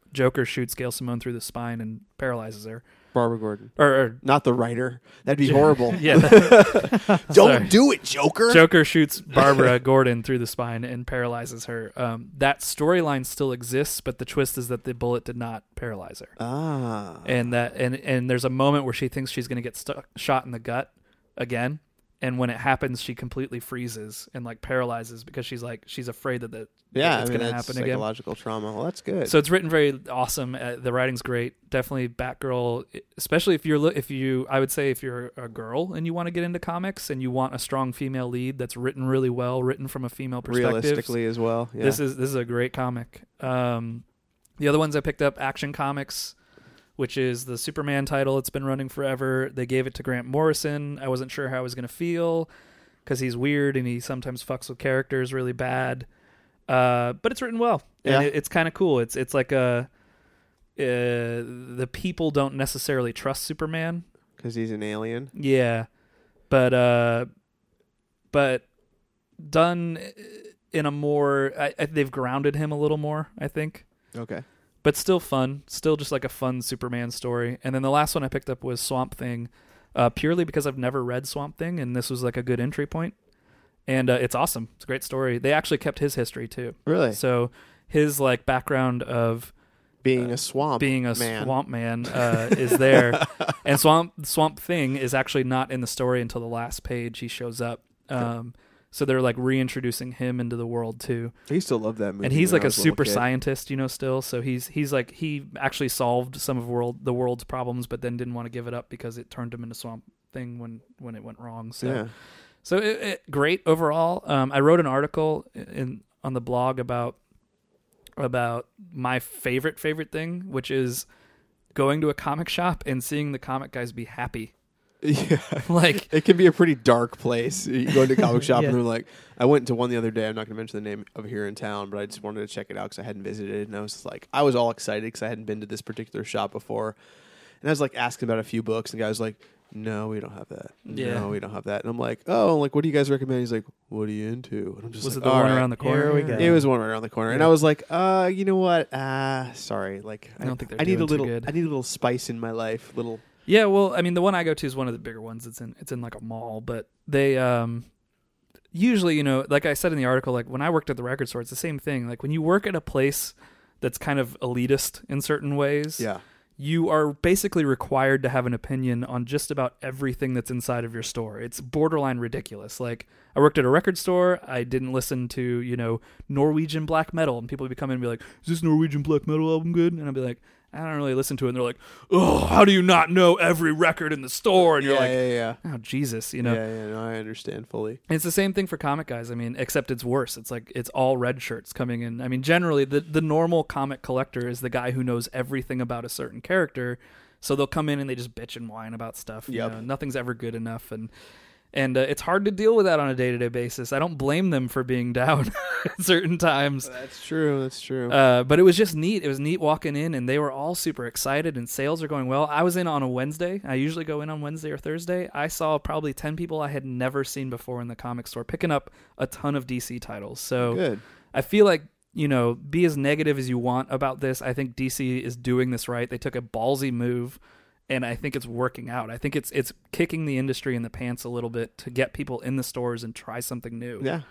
Joker shoots Gail Simone through the spine and paralyzes her. Barbara Gordon. Or Not the writer. That'd be horrible. yeah, Don't Sorry. do it, Joker. Joker shoots Barbara Gordon through the spine and paralyzes her. That storyline still exists, but the twist is that the bullet did not paralyze her. Ah. And there's a moment where she thinks she's going to get shot in the gut again, and when it happens, she completely freezes and like paralyzes because she's afraid that it's going to happen again. Psychological trauma. Well, that's good. So it's written very awesome. The writing's great. Definitely Batgirl, especially if I would say if you're a girl and you want to get into comics and you want a strong female lead that's written really well, written from a female perspective. Realistically as well. Yeah. This is a great comic. The other ones I picked up, Action Comics, which is the Superman title. It's been running forever. They gave it to Grant Morrison. I wasn't sure how I was going to feel because he's weird and he sometimes fucks with characters really bad. But it's written well. And it's kind of cool. It's like the people don't necessarily trust Superman. Because he's an alien. Yeah. But done in a more... they've grounded him a little more, I think. Okay. But still fun. Still just like a fun Superman story. And then the last one I picked up was Swamp Thing, purely because I've never read Swamp Thing, and this was like a good entry point. And it's awesome. It's a great story. They actually kept his history too. Really? So his like background of being a swamp man is there. And Swamp Thing is actually not in the story until the last page he shows up. So they're like reintroducing him into the world too. I used to love that movie. And he's like a super scientist, still. So he's like, he actually solved some of the world's problems, but then didn't want to give it up because it turned him into Swamp Thing when it went wrong. So, yeah. So it great overall. I wrote an article on the blog about my favorite thing, which is going to a comic shop and seeing the comic guys be happy. Yeah. Like, it can be a pretty dark place. You go to a comic shop and they're like, I went to one the other day. I'm not going to mention the name of here in town, but I just wanted to check it out because I hadn't visited it. And I was like, I was all excited because I hadn't been to this particular shop before. And I was like asking about a few books, and the guy was like, no, we don't have that. Yeah. No, we don't have that. And I'm like, oh, like, what do you guys recommend? He's like, what are you into? And I'm just was like, it the one all right. around the corner? Here we go. It was one right around the corner. And I was like, you know what? Sorry. Like, I don't think they're I need doing a little too good. I need a little spice in my life. Yeah, well, I mean, the one I go to is one of the bigger ones. It's in like a mall, but they usually, like I said in the article, like when I worked at the record store, it's the same thing. Like when you work at a place that's kind of elitist in certain ways, Yeah. you are basically required to have an opinion on just about everything that's inside of your store. It's borderline ridiculous. Like I worked at a record store. I didn't listen to, Norwegian black metal, and people would come in and be like, is this Norwegian black metal album good? And I'd be like, I don't really listen to it. And they're like, oh, how do you not know every record in the store? And you're like, yeah. oh, Jesus, Yeah, no, I understand fully. It's the same thing for comic guys. I mean, except it's worse. It's like it's all red shirts coming in. I mean, generally, the normal comic collector is the guy who knows everything about a certain character. So they'll come in and they just bitch and whine about stuff. Yep. Nothing's ever good enough. And it's hard to deal with that on a day-to-day basis. I don't blame them for being down at certain times. That's true. But it was just neat. It was neat walking in, and they were all super excited, and sales are going well. I was in on a Wednesday. I usually go in on Wednesday or Thursday. I saw probably 10 people I had never seen before in the comic store picking up a ton of DC titles. So Good. I feel like, be as negative as you want about this. I think DC is doing this right. They took a ballsy move, and I think it's working out. I think it's kicking the industry in the pants a little bit to get people in the stores and try something new. Yeah.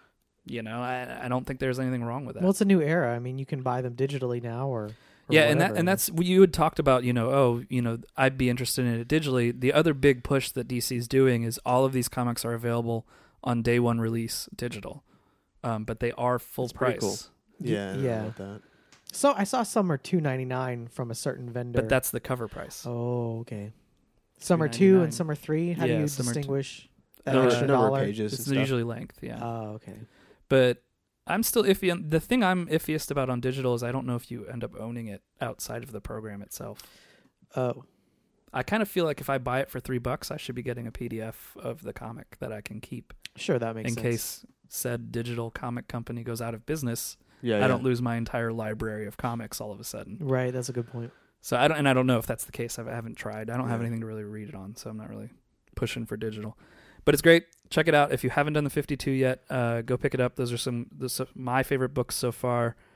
I don't think there's anything wrong with that. Well, it's a new era. I mean, you can buy them digitally now, or yeah, whatever. and that's what you had talked about. I'd be interested in it digitally. The other big push that DC's doing is all of these comics are available on day one release digital, but they are full price. Cool. Yeah. I know Yeah. about that. So I saw some are $2.99 from a certain vendor. But that's the cover price. Oh, okay. Some are $2 and some are $3. How do Yeah, you some are distinguish that Number- extra number of dollar? pages. It's and stuff. usually length, yeah. Oh, okay. But I'm still iffy. The thing I'm iffiest about on digital is I don't know if you end up owning it outside of the program itself. Oh, I kind of feel like if I buy it for $3, I should be getting a PDF of the comic that I can keep sure, that makes in sense. case said digital comic company goes out of business. Yeah. I don't lose my entire library of comics all of a sudden. Right, that's a good point. So I don't know if that's the case. I haven't tried. I don't have Yeah. anything to really read it on, so I'm not really pushing for digital. But it's great. Check it out. If you haven't done the 52 yet, go pick it up. Those are my favorite books so far.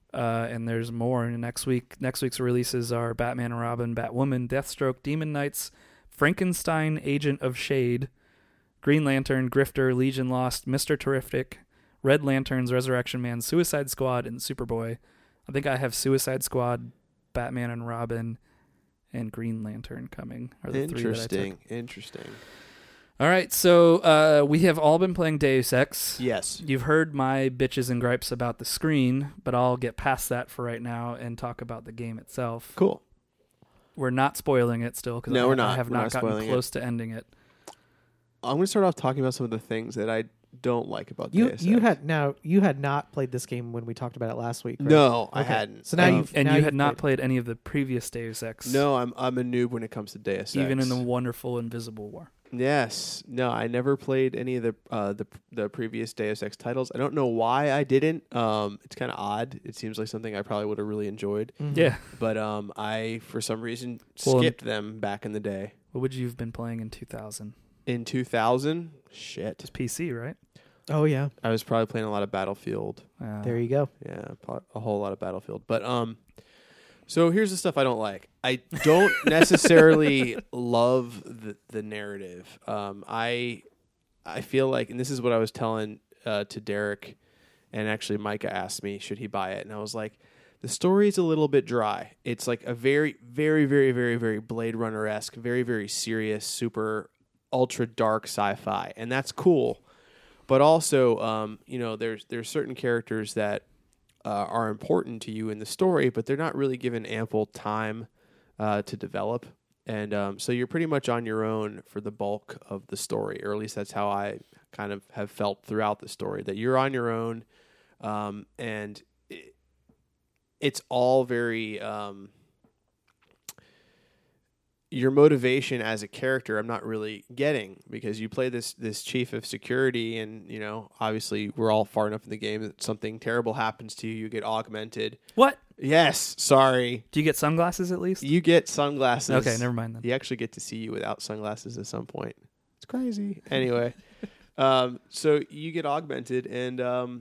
And there's more. And next week's releases are Batman and Robin, Batwoman, Deathstroke, Demon Knights, Frankenstein, Agent of Shade, Green Lantern, Grifter, Legion Lost, Mr. Terrific, Red Lanterns, Resurrection Man, Suicide Squad, and Superboy. I think I have Suicide Squad, Batman and Robin, and Green Lantern coming. Are the three that I took. Interesting. All right, so we have all been playing Deus Ex. Yes. You've heard my bitches and gripes about the screen, but I'll get past that for right now and talk about the game itself. Cool. We're not spoiling it still because No, we're not. I have We're not not gotten spoiling close to ending it. I'm going to start off talking about some of the things that I don't like about You Deus you Ex. had not played this game when we talked about it last week, right? No, I Okay. hadn't. So now you've And now you you've had not played any of the previous Deus Ex. No, I'm a noob when it comes to Deus Ex. Even in the wonderful Invisible War. Yes. No, I never played any of the previous Deus Ex titles. I don't know why I didn't. It's kind of odd. It seems like something I probably would have really enjoyed. Mhm. Yeah. But I, for some reason, Well, skipped them back in the day. What would you have been playing in 2000? In 2000, shit. It's PC, right? Oh yeah, I was probably playing a lot of Battlefield. there you go. Yeah, a whole lot of Battlefield. But so here's the stuff I don't like. I don't necessarily love the narrative. I feel like, and this is what I was telling to Derek, and actually Micah asked me should he buy it, and I was like, the story's a little bit dry. It's like a very, very, very, very, very Blade Runner-esque, very, very serious, super ultra dark sci-fi, and that's cool. But also, there's certain characters that are important to you in the story, but they're not really given ample time to develop. And so you're pretty much on your own for the bulk of the story, or at least that's how I kind of have felt throughout the story, that you're on your own, and it's all very... your motivation as a character, I'm not really getting, because you play this chief of security, and obviously we're all far enough in the game that something terrible happens to you. You get augmented. What? Yes, sorry. Do you get sunglasses at least? You get sunglasses. Okay, never mind then. You actually get to see you without sunglasses at some point. It's crazy. Anyway, so you get augmented, and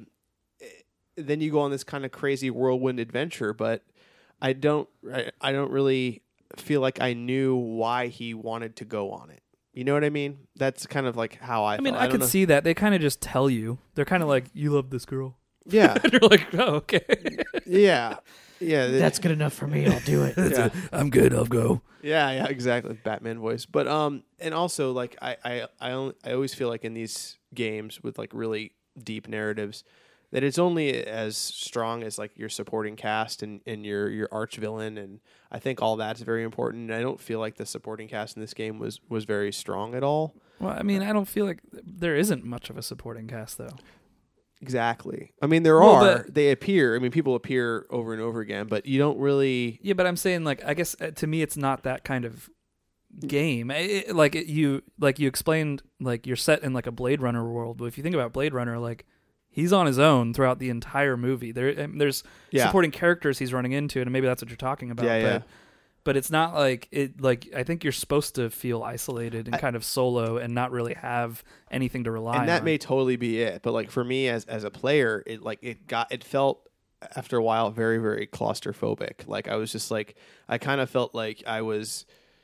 then you go on this kind of crazy whirlwind adventure. But I don't really feel like I knew why he wanted to go on it. You know what I mean? That's kind of like how I felt. I could see that. They kind of just tell you. They're kind of like, you love this girl. Yeah. And you're like, oh, okay. Yeah. Yeah. That's good enough for me. I'll do it. Yeah. I'm good. I'll go. Yeah, exactly. Batman voice. But and also like I always feel like in these games with like really deep narratives that it's only as strong as like your supporting cast and your arch villain, and I think all that's very important. And I don't feel like the supporting cast in this game was very strong at all. Well, I mean, I don't feel like there isn't much of a supporting cast though. Exactly. I mean, they appear. I mean, people appear over and over again, but you don't really. Yeah, but I'm saying like I guess to me it's not that kind of game. You explained, like you're set in like a Blade Runner world, but if you think about Blade Runner, like he's on his own throughout the entire movie. There's supporting characters he's running into, and maybe that's what you're talking about. Yeah. But it's not like it. Like I think you're supposed to feel isolated and kind of solo and not really have anything to rely on. And that may totally be it. But like for me as a player, it felt after a while very, very claustrophobic. Like I was just like, I kind of felt like I was,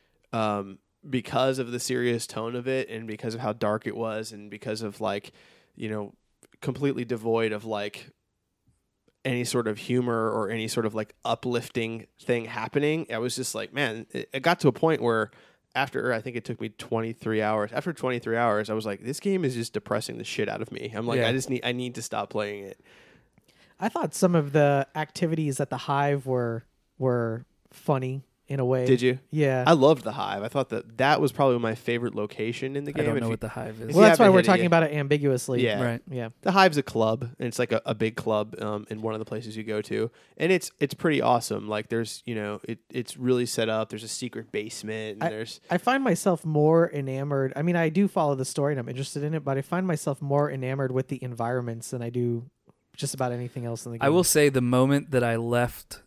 because of the serious tone of it and because of how dark it was and because of like, completely devoid of like any sort of humor or any sort of like uplifting thing happening. I was just like, man, it got to a point where after, I think it took me 23 hours. After 23 hours, I was like, this game is just depressing the shit out of me. I'm like, I need to stop playing it. I thought some of the activities at the Hive were funny in a way. Did you? Yeah. I loved the Hive. I thought that was probably my favorite location in the game. I don't know what the Hive is. Well, that's why haven't we're hit it talking yet. about it ambiguously. Yeah. Right. Yeah. The Hive's a club, and it's like a big club in one of the places you go to, and it's pretty awesome. Like there's it's really set up. There's a secret basement, and I find myself more enamored. I mean, I do follow the story and I'm interested in it, but I find myself more enamored with the environments than I do just about anything else in the game. I will say the moment that I left,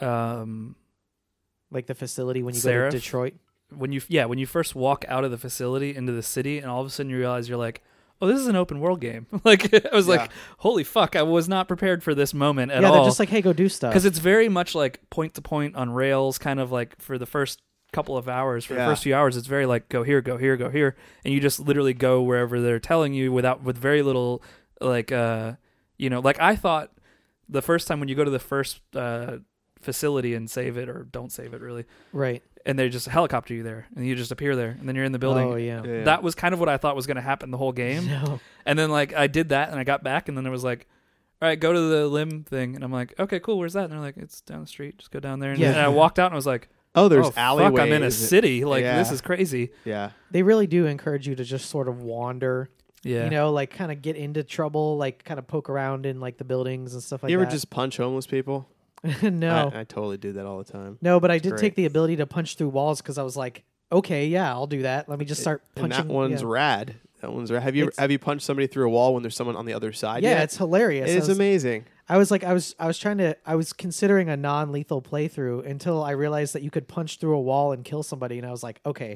like the facility when you Seraph? go to Detroit. when you first walk out of the facility into the city, and all of a sudden you realize you're like, oh, this is an open world game. Like I was Yeah. like, holy fuck, I was not prepared for this moment at yeah, all. they're just like, hey, go do stuff. Because it's very much like point to point on rails, kind of like for the first couple of hours, for the Yeah. first few hours, it's very like go here, go here, go here, and you just literally go wherever they're telling you with very little like like I thought the first time when you go to the first facility and save it or don't save it really, right. and they just helicopter you there and you just appear there and then you're in the building. Oh yeah. Yeah. That was kind of what I thought was going to happen the whole game. No. And then like I did that and I got back and then it was like, all right, go to the limb thing. And I'm like, okay, cool. Where's that? And they're like, it's down the street. Just go down there. And, Yeah. and I walked out and I was like, Oh, there's oh, alleyways. fuck, I'm in a city. Like Yeah. this is crazy. Yeah. They really do encourage you to just sort of wander. Yeah. You know, like kind of get into trouble, like kind of poke around in like the buildings and stuff like You ever that. just punch homeless people? no, I totally do that all the time. no, but I did great. take the ability to punch through walls because I was like, okay, yeah, I'll do that. Let me just start And punching. that one's yeah. rad. That one's rad. Have It's- you punched somebody through a wall when there's someone on the other side? Yeah, yet? it's hilarious. It is amazing. I was considering a non-lethal playthrough until I realized that you could punch through a wall and kill somebody, and I was like, okay,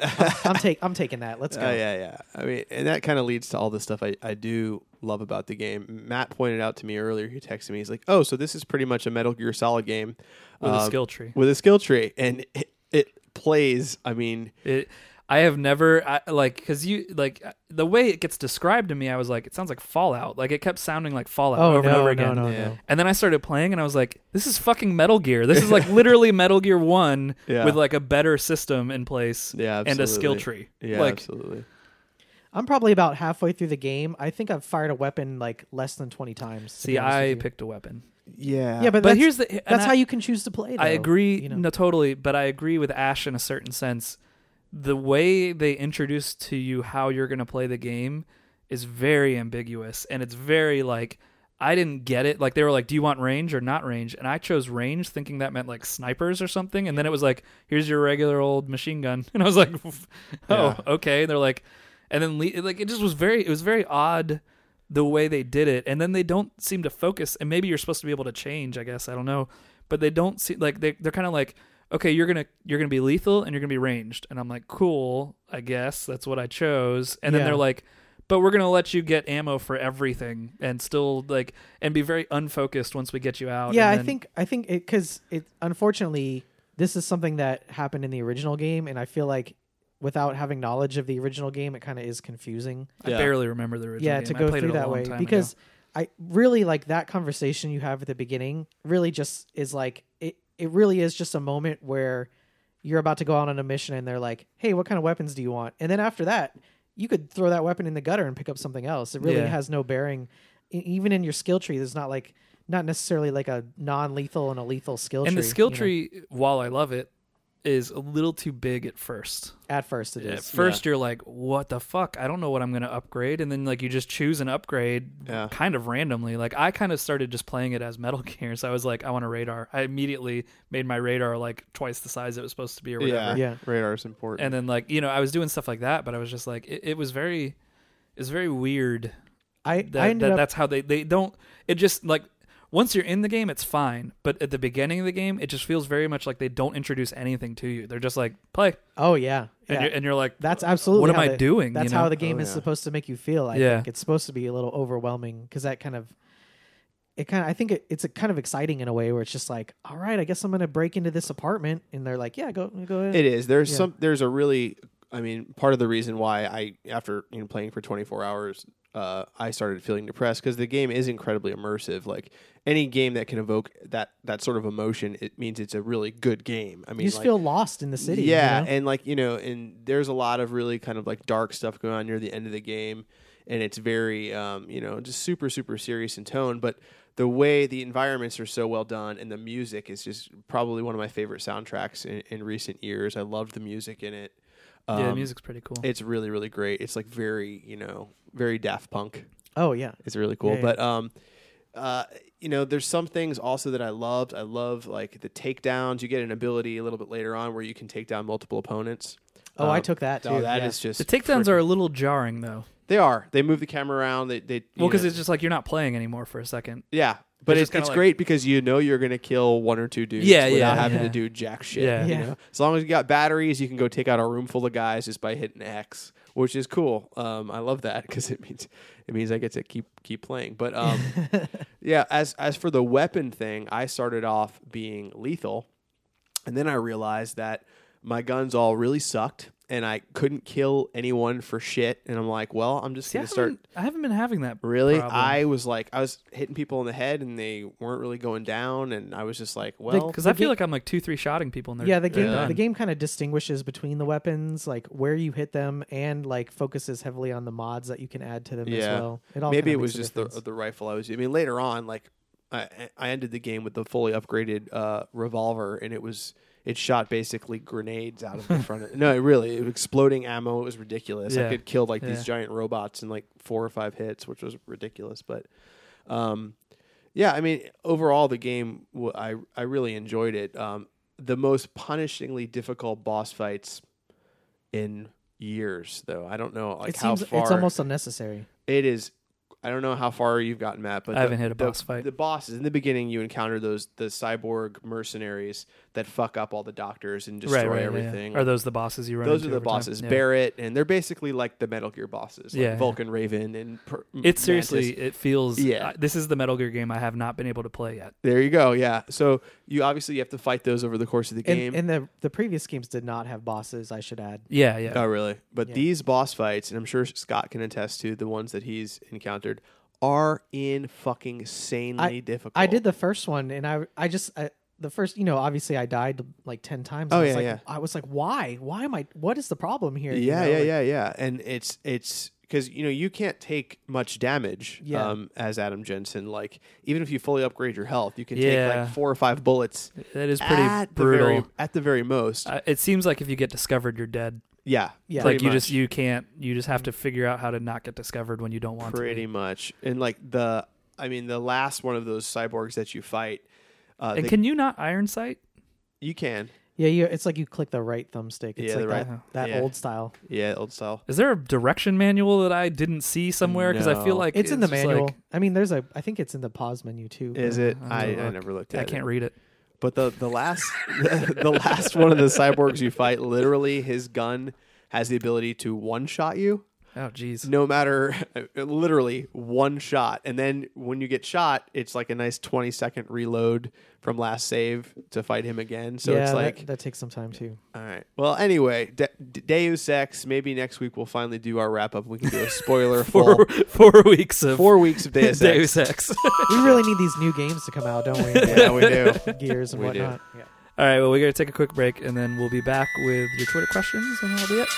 I'm taking that. Let's go. Yeah. I mean, and that kind of leads to all the stuff I do love about the game. Matt pointed out to me earlier. He texted me. He's like, "Oh, so this is pretty much a Metal Gear Solid game With a skill tree. with a skill tree, and it plays. I mean, I have never because you like the way it gets described to me. I was like, it sounds like Fallout. Like it kept sounding like Fallout Oh over and over no, again. no, Yeah. no. And then I started playing, and I was like, "This is fucking Metal Gear. This is like literally Metal Gear 1 Yeah. with like a better system in place Yeah, and a skill absolutely. tree." yeah, like, absolutely. I'm probably about halfway through the game. I think I've fired a weapon like less than 20 times. to see, be honest I with you. picked a weapon. Yeah, Yeah, but But that's, here's the and that's I- how you can choose to play. Though, I agree, You know? no, totally, but I agree with Ash in a certain sense. The way they introduce to you how you're going to play the game is very ambiguous, and it's very like I didn't get it. Like they were like, "Do you want range or not range?" And I chose range, thinking that meant like snipers or something. And then it was like, "Here's your regular old machine gun," and I was like, "Oh, Yeah. okay." And they're like, and then like it just was very, it was very odd the way they did it, and then they don't seem to focus. And maybe you're supposed to be able to change, I guess, I don't know, but they don't see like they're kind of like, okay, you're gonna be lethal and you're gonna be ranged, and I'm like, cool, I guess that's what I chose. And then Yeah. they're like, but we're gonna let you get ammo for everything and still like and be very unfocused once we get you out. Yeah, And then- I think it because it unfortunately this is something that happened in the original game, and I feel like without having knowledge of the original game, it kind of is confusing. I Yeah. barely remember the original. Yeah, game. to I go played through it a that long way time because ago. I really like that conversation you have at the beginning. Really, just is like it. It really is just a moment where you're about to go out on a mission, and they're like, "Hey, what kind of weapons do you want?" And then after that, you could throw that weapon in the gutter and pick up something else. It really Yeah. has no bearing, even in your skill tree. There's not necessarily like a non-lethal and a lethal skill tree. And the skill you know? tree, while I love it, is a little too big at first. At first, it At is. first, you're like, "What the fuck? I don't know what I'm going to upgrade." And then, like, you just choose an upgrade Yeah. kind of randomly. Like, I kind of started just playing it as Metal Gear. So I was like, I want a radar. I immediately made my radar like twice the size it was supposed to be or whatever. Yeah. radar is important. And then, like, I was doing stuff like that, but I was just like, it was very weird. I That, ended up. that's how they don't. It just like once you're in the game, it's fine. But at the beginning of the game, it just feels very much like they don't introduce anything to you. They're just like play, Oh yeah, and, yeah. you're like, That's absolutely what am how I the- doing? That's you know? how the game Oh, is yeah. supposed to make you feel. I Yeah. think it's supposed to be a little overwhelming because that kind of. I think it's a kind of exciting in a way where it's just like, all right, I guess I'm going to break into this apartment, and they're like, yeah, go ahead. It is. Yeah. There's a really, I mean, part of the reason why after playing for 24 hours, I started feeling depressed because the game is incredibly immersive. Like any game that can evoke that sort of emotion, it means it's a really good game. I mean, You just feel lost in the city. yeah, you know? and like and there's a lot of really kind of like dark stuff going on near the end of the game, and it's very just super super serious in tone, but the way the environments are so well done and the music is just probably one of my favorite soundtracks in recent years. I loved the music in it. yeah, the music's pretty cool. It's really really great. It's like very very Daft Punk. Oh yeah, It's really cool. Yeah, But there's some things also that I loved. I love like the takedowns. You get an ability a little bit later on where you can take down multiple opponents. Oh, I took that too. Oh, that yeah. is just the takedowns are a little jarring though. They are. They move the camera around. They Well, because it's just like you're not playing anymore for a second. yeah. But It's it's just kinda like- great because you're going to kill one or two dudes Yeah, without yeah, having yeah. to do jack shit. Yeah. you Yeah. know? As long as you got batteries, you can go take out a room full of guys just by hitting X which is cool. I love that because it means I get to keep playing. But yeah, as for the weapon thing, I started off being lethal, and then I realized that my guns all really sucked, and I couldn't kill anyone for shit. And I'm like, well, I'm just going to start. I haven't been having that. Really? problem. I was hitting people in the head, and they weren't really going down, and I was just like, well, because I feel like I'm like 2-3 shotting people, and they're Yeah, the done. game kind of distinguishes between the weapons, like where you hit them, and like focuses heavily on the mods that you can add to them as Yeah. well. It all maybe kinda it was makes a just difference. the rifle I was using. I mean, later on, like I ended the game with the fully upgraded revolver, and it shot basically grenades out of the front of it. No, it really, it was exploding ammo. It was ridiculous. Yeah. I could kill like Yeah. these giant robots in like 4 or 5 hits, which was ridiculous. But yeah, I mean, overall, the game, I really enjoyed it. The most punishingly difficult boss fights in years, though. I don't know like it how seems far. it's almost unnecessary. It is. I don't know how far you've gotten, Matt, but I haven't hit a boss fight. The bosses in the beginning, you encounter the cyborg mercenaries that fuck up all the doctors and destroy everything. Yeah. Are those the bosses you run Those into are the over time? bosses, Yeah. Barrett, and they're basically like the Metal Gear bosses, like Yeah. Vulcan Raven and It's seriously, Mantis. it feels. Yeah. This is the Metal Gear game I have not been able to play yet. There you go. Yeah, so you obviously have to fight those over the course of the game. And the previous games did not have bosses, I should add. Yeah, yeah. Oh, really? But Yeah. these boss fights, and I'm sure Scott can attest to the ones that he's encountered, are fucking insanely difficult. I did the first one, and the first, obviously I died like 10 times. Oh, I was yeah, like, yeah. I was like, why? Why am I? What is the problem here? You Yeah, know, like- yeah. And it's because you can't take much damage Yeah. as Adam Jensen. Like even if you fully upgrade your health, you can Yeah. take like 4 or 5 bullets. That is pretty at brutal. at the very most. It seems like if you get discovered, you're dead. Yeah, Yeah. Like pretty you much. you just have to figure out how to not get discovered when you don't want pretty to. much. And like the last one of those cyborgs that you fight, And can you not iron sight? you can. Yeah, it's like you click the right thumbstick. It's Yeah, like the right- that yeah. old style. Yeah, old style. Is there a direction manual that I didn't see somewhere? Because I feel No. like It's in the just manual. like- I mean, I think it's in the pause menu too. Is it? I have to I look. never looked I at it. can't read it. But the last the last one of the cyborgs you fight, literally his gun has the ability to one shot you, Oh, jeez. no matter literally one shot. And then when you get shot, it's like a nice 20-second reload from last save to fight him again. So yeah, it's like that takes some time too. all right. Well, anyway, Deus Ex. Maybe next week we'll finally do our wrap up. We can do a spoiler full 4 weeks of 4 weeks of Deus Ex. Deus Ex. We really need these new games to come out, don't we? Yeah, we do. Gears and We do. whatnot. Yeah. All right, well, we're going to take a quick break, and then we'll be back with your Twitter questions, and that'll be it.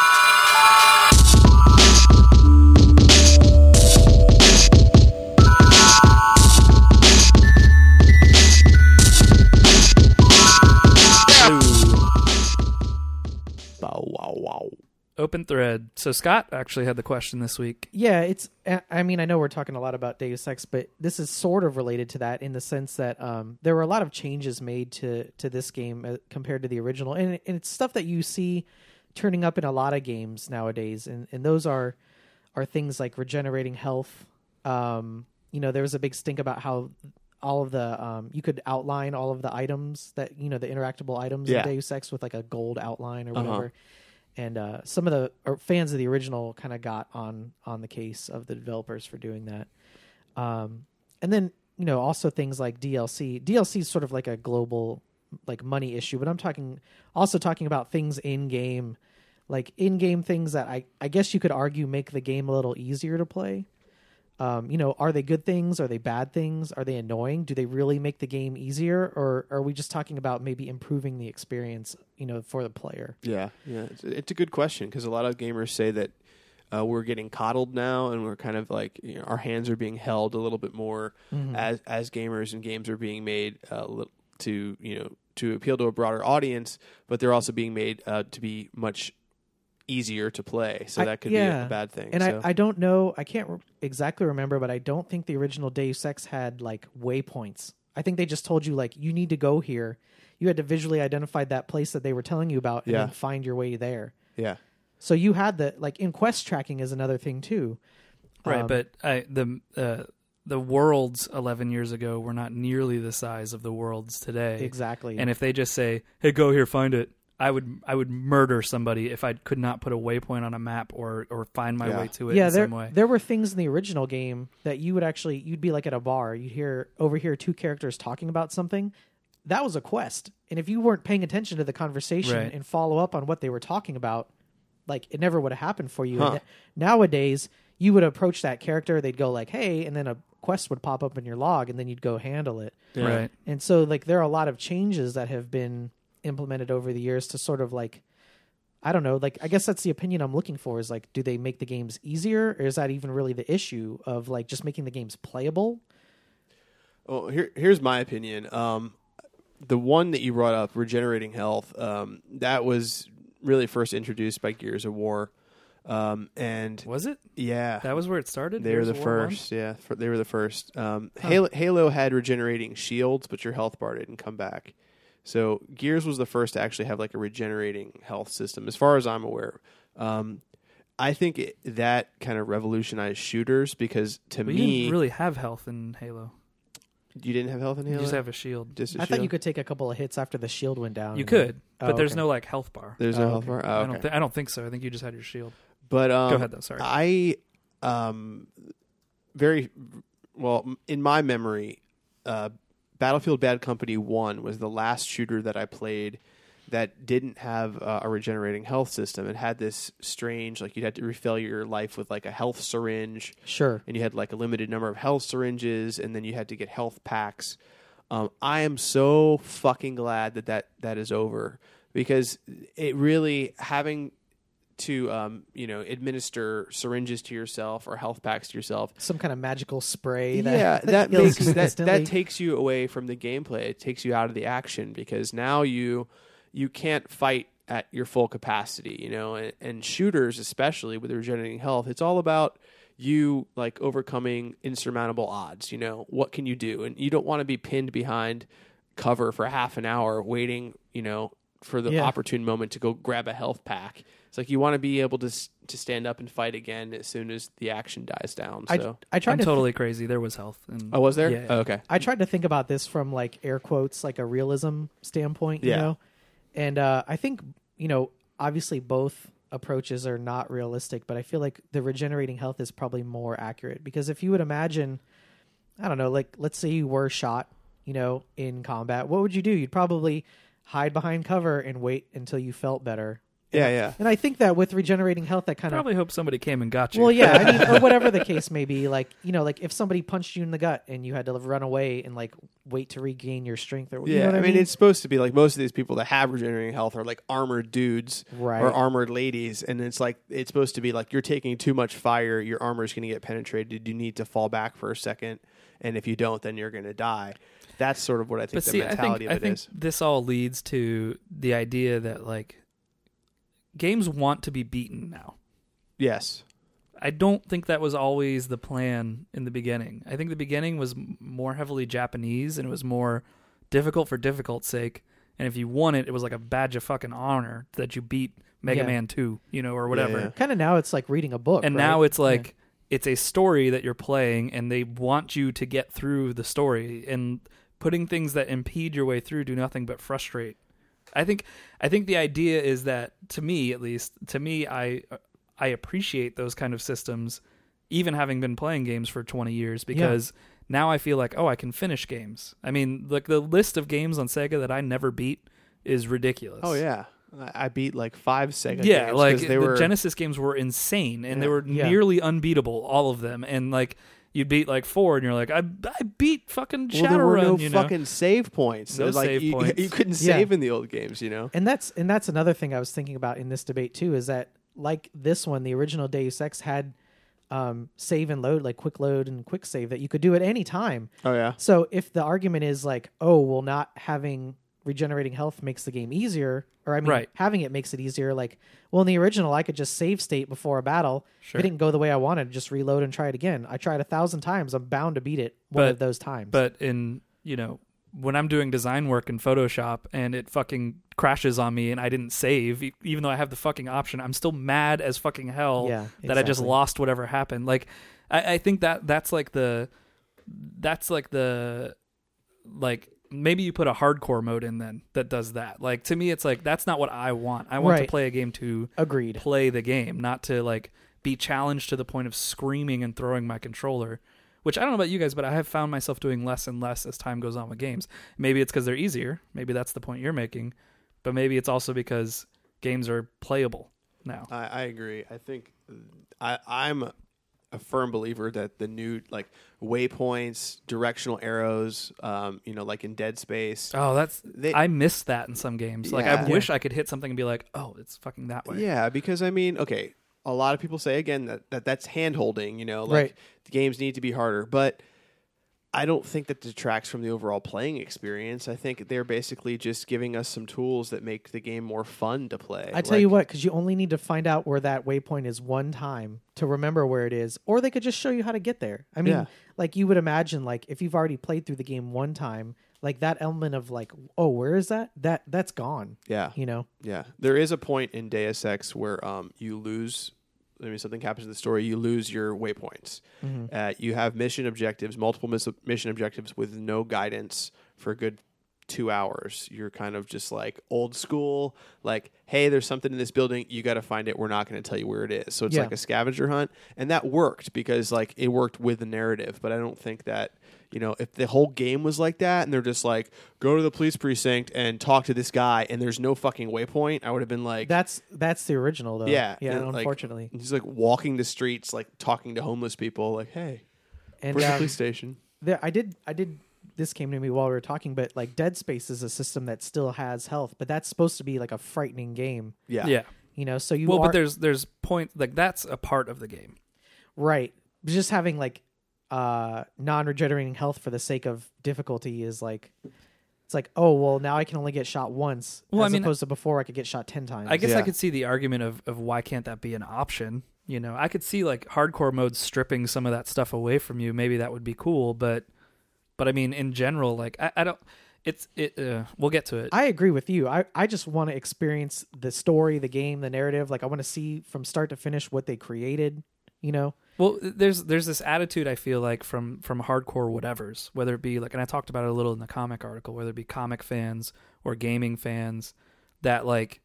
Bow wow wow. Open thread. So Scott actually had the question this week. Yeah, it's. I mean, I know we're talking a lot about Deus Ex, but this is sort of related to that in the sense that there were a lot of changes made to this game compared to the original, and it's stuff that you see turning up in a lot of games nowadays, and those are things like regenerating health. There was a big stink about how all of the you could outline all of the items that the interactable items Yeah. in Deus Ex with like a gold outline or Uh-huh. whatever. And some of the fans of the original kind of got on the case of the developers for doing that. And then, also things like DLC. DLC is sort of like a global like money issue, but I'm talking about things in-game, like in-game things that I guess you could argue make the game a little easier to play. Are they good things? Are they bad things? Are they annoying? Do they really make the game easier? Or are we just talking about maybe improving the experience, for the player? Yeah. It's a good question because a lot of gamers say that we're getting coddled now, and we're kind of like our hands are being held a little bit more as gamers, and games are being made to appeal to a broader audience, but they're also being made to be much easier to play. So that could be a bad thing. And so. I don't know. I can't exactly remember, but I don't think the original Deus Ex had like waypoints. I think they just told you like you need to go here. You had to visually identify that place that they were telling you about and Yeah. then find your way there. Yeah. So you had in quest tracking is another thing too. Right, but the worlds 11 years ago were not nearly the size of the worlds today. Exactly. And if they just say, "Hey, go here, find it," I would murder somebody if I could not put a waypoint on a map or find my way to it in some way. There were things in the original game that you'd be like at a bar, you'd overhear two characters talking about something. That was a quest. And if you weren't paying attention to the conversation and follow up on what they were talking about, like it never would have happened for you. And nowadays, you would approach that character, they'd go like, hey, and then a quest would pop up in your log and then you'd go handle it. Yeah. Right. And so like there are a lot of changes that have been implemented over the years to sort of like, I don't know, like I guess that's the opinion I'm looking for is like, do they make the games easier, or is that even really the issue of like just making the games playable? Well, here's my opinion. The one that you brought up, regenerating health, that was really first introduced by Gears of War. And was it? Yeah, that was where it started. They were the first. Yeah, they were the first. Halo had regenerating shields, but your health bar didn't come back. So Gears was the first to actually have like a regenerating health system, as far as I'm aware. I think that kind of revolutionized shooters because you didn't really have health in Halo. You didn't have health in Halo? You just have a shield. I thought you could take a couple of hits after the shield went down. You could, but there's no like health bar. There's no health bar? Oh, okay. I don't think so. I think you just had your shield. But go ahead though, sorry. Very well, in my memory, Battlefield Bad Company 1 was the last shooter that I played that didn't have a regenerating health system. It had this strange, like you'd had to refill your life with like a health syringe. Sure. And you had like a limited number of health syringes, and then you had to get health packs. I am so fucking glad that is over, because it really, having to administer syringes to yourself or health packs to yourself, some kind of magical spray that takes you away from the gameplay. It takes you out of the action, because now you can't fight at your full capacity, and shooters, especially with regenerating health, it's all about you like overcoming insurmountable odds. What can you do? And you don't want to be pinned behind cover for half an hour waiting, for the opportune moment to go grab a health pack. It's like you want to be able to stand up and fight again as soon as the action dies down. So I'm totally crazy. There was health. Oh, was there? Yeah. Oh, okay. I tried to think about this from like air quotes, like a realism standpoint, you know? And I think, obviously both approaches are not realistic, but I feel like the regenerating health is probably more accurate, because if you would imagine, I don't know, like let's say you were shot, in combat, what would you do? You'd probably hide behind cover and wait until you felt better. Yeah. And I think that with regenerating health, that kind of probably hope somebody came and got you. Well, yeah, I mean, or whatever the case may be, like like if somebody punched you in the gut and you had to run away and like wait to regain your strength, or you know what I mean, it's supposed to be like most of these people that have regenerating health are like armored dudes or armored ladies, and it's supposed to be like you're taking too much fire, your armor is going to get penetrated, you need to fall back for a second, and if you don't, then you're going to die. That's sort of what I think mentality of it is. I think this all leads to the idea that like games want to be beaten now. Yes. I don't think that was always the plan in the beginning. I think the beginning was more heavily Japanese, and it was more difficult for difficult's sake. And if you won it, it was like a badge of fucking honor that you beat Mega Man 2, or whatever. Yeah. Kind of now it's like reading a book. And now it's like it's a story that you're playing, and they want you to get through the story, and putting things that impede your way through do nothing but frustrate. I think the idea is that, to me, I appreciate those kind of systems, even having been playing games for 20 years, because now I feel like, I can finish games. I mean, like the list of games on Sega that I never beat is ridiculous. Oh yeah, I beat like 5 Sega games. Yeah, like the Genesis games were insane, and they were nearly unbeatable, all of them, and like. You beat like 4, and you're like, I beat fucking Shadowrun. There were no fucking save points. No save points. You couldn't save in the old games, And that's another thing I was thinking about in this debate too, is that like this one, the original Deus Ex had save and load, like quick load and quick save that you could do at any time. Oh yeah. So if the argument is like, not having regenerating health makes the game easier, or having it makes it easier, like, well, in the original I could just save state before a battle. Sure. If it didn't go the way I wanted, just reload and try it again. I tried 1,000 times, I'm bound to beat it one of those times. But in when I'm doing design work in Photoshop and it fucking crashes on me and I didn't save, even though I have the fucking option, I'm still mad as fucking hell that I just lost whatever happened. Like I think that's like the maybe you put a hardcore mode in then that does that. Like, to me, it's like, that's not what I want. I want to Right. play a game to Agreed. play the game, not to like be challenged to the point of screaming and throwing my controller, which I don't know about you guys, but I have found myself doing less and less as time goes on with games. Maybe it's because they're easier. Maybe that's the point you're making, but maybe it's also because games are playable now. I agree. I think I'm a firm believer that the new like waypoints, directional arrows, like in Dead Space. Oh, I miss that in some games. Like, I Yeah. wish I could hit something and be like, oh, it's fucking that way. Yeah, because I mean, okay, a lot of people say again that's hand holding. Like Right. the games need to be harder, but I don't think that detracts from the overall playing experience. I think they're basically just giving us some tools that make the game more fun to play. I tell you what, because you only need to find out where that waypoint is one time to remember where it is, or they could just show you how to get there. I mean, Yeah. like you would imagine, like if you've already played through the game one time, like that element of like, oh, where is that? That's gone. Yeah, You know? yeah. There is a point in Deus Ex where you lose. I mean, something happens in the story. You lose your waypoints. You have mission objectives, multiple mission objectives with no guidance for a good 2 hours. You're kind of just like old school, like, hey, there's something in this building. You got to find it. We're not going to tell you where it is. So it's Yeah. like a scavenger hunt. And that worked because like it worked with the narrative. But I don't think that, if the whole game was like that and they're just like, go to the police precinct and talk to this guy and there's no fucking waypoint, I would have been like, That's the original though. yeah. Yeah. and, like, Unfortunately. he's like walking the streets, like talking to homeless people, like, hey, And where's the police station? I did. This came to me while we were talking, but like Dead Space is a system that still has health, but that's supposed to be like a frightening game. Yeah. Yeah. So you Well, are but there's point, like, that's a part of the game. right. Just having like non-regenerating health for the sake of difficulty is like, it's like, oh well, now I can only get shot once, Well, as I mean, opposed to before I could get shot 10 times. I guess Yeah. I could see the argument of why can't that be an option? I could see like hardcore modes stripping some of that stuff away from you. Maybe that would be cool, but I mean, in general, like I don't. We'll get to it. I agree with you. I just want to experience the story, the game, the narrative. Like I want to see from start to finish what they created. Well, there's this attitude I feel like from hardcore whatevers, whether it be like, and I talked about it a little in the comic article, whether it be comic fans or gaming fans, that like,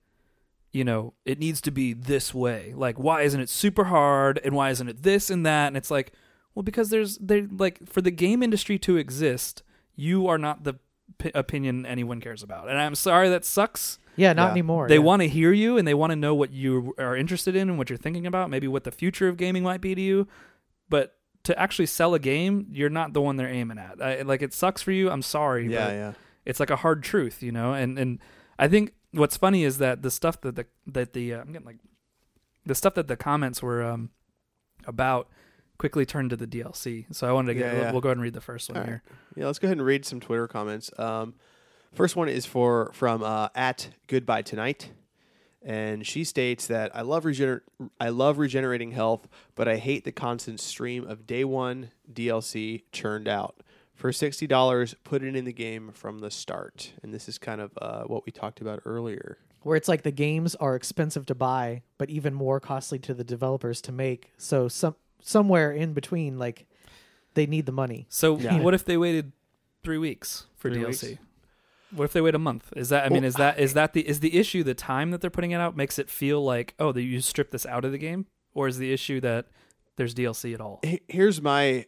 it needs to be this way. Like, why isn't it super hard, and why isn't it this and that? And it's like, well, because they like, for the game industry to exist, you are not the opinion anyone cares about, and I'm sorry, that sucks. Yeah, not Yeah. anymore. They yeah. want to hear you, and they want to know what you are interested in and what you're thinking about, maybe what the future of gaming might be to you. But to actually sell a game, you're not the one they're aiming at. It sucks for you. I'm sorry. Yeah, but yeah. it's like a hard truth, And I think what's funny is that the stuff that I'm getting like the stuff that the comments were about quickly turned to the DLC. So I wanted to Yeah. we'll go ahead and read the first one All here. Yeah, let's go ahead and read some Twitter comments. First one is from at Goodbye Tonight, and she states that I love regenerating health, but I hate the constant stream of day one DLC churned out. For $60, put it in the game from the start. And this is kind of what we talked about earlier. Where it's like the games are expensive to buy, but even more costly to the developers to make. So somewhere in between, like they need the money. So Yeah. what if they waited 3 weeks for 3 DLC? weeks? What if they wait a month? Is that is the issue the time that they're putting it out makes it feel like, oh, you strip this out of the game, or is the issue that there's DLC at all? Here's my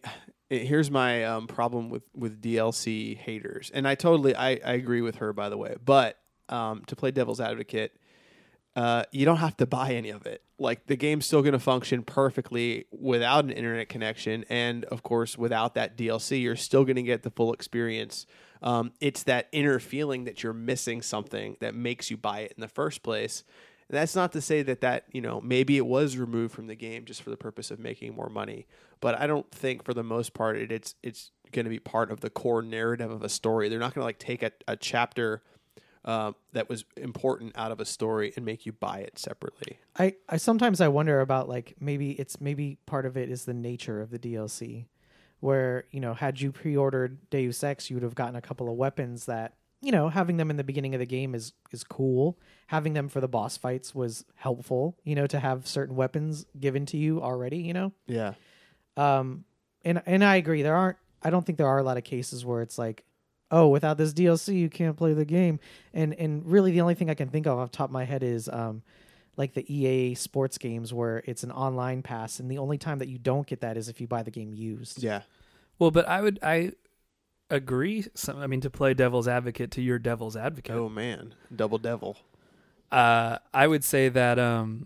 problem with DLC haters, and I agree with her, by the way. But to play devil's advocate, you don't have to buy any of it. Like, the game's still going to function perfectly without an internet connection, and of course, without that DLC, you're still going to get the full experience. It's that inner feeling that you're missing something that makes you buy it in the first place. And that's not to say that maybe it was removed from the game just for the purpose of making more money. But I don't think, for the most part, it's going to be part of the core narrative of a story. They're not going to like take a chapter that was important out of a story and make you buy it separately. I sometimes I wonder about like maybe part of it is the nature of the DLC, where had you pre-ordered Deus Ex, you would have gotten a couple of weapons that having them in the beginning of the game is cool. Having them for the boss fights was helpful. To have certain weapons given to you already. Yeah. And I agree. I don't think there are a lot of cases where it's like, oh, without this DLC, you can't play the game. And really, the only thing I can think of off the top of my head is like the EA sports games where it's an online pass, and the only time that you don't get that is if you buy the game used. Yeah. Well, but I agree. To play devil's advocate to your devil's advocate. Oh man, double devil. I would say that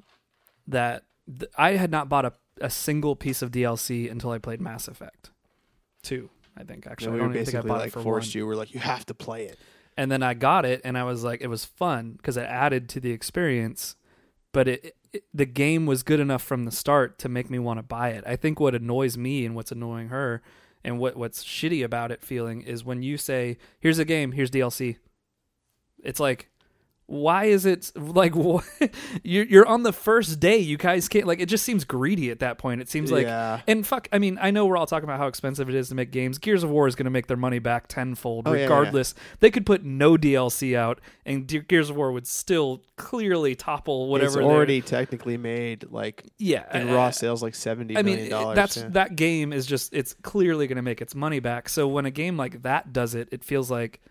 I had not bought a single piece of DLC until I played Mass Effect 2. I think actually, We I were don't even think I basically bought like it for forced one. you. We're like, you have to play it. And then I got it, and I was like, it was fun because it added to the experience. But the game was good enough from the start to make me want to buy it. I think what annoys me and what's annoying her, and what's shitty about it feeling is when you say, "Here's a game, here's DLC." It's like, why is it like what? You're on the first day? You guys can't like. It just seems greedy at that point. It seems like, Yeah. and fuck. I mean, I know we're all talking about how expensive it is to make games. Gears of War is going to make their money back tenfold, Oh, yeah, regardless. They could put no DLC out, and Gears of War would still clearly topple whatever. It's already technically made like yeah, in raw sales like $70 million. that game is just it's clearly going to make its money back. So when a game like that does it, it feels like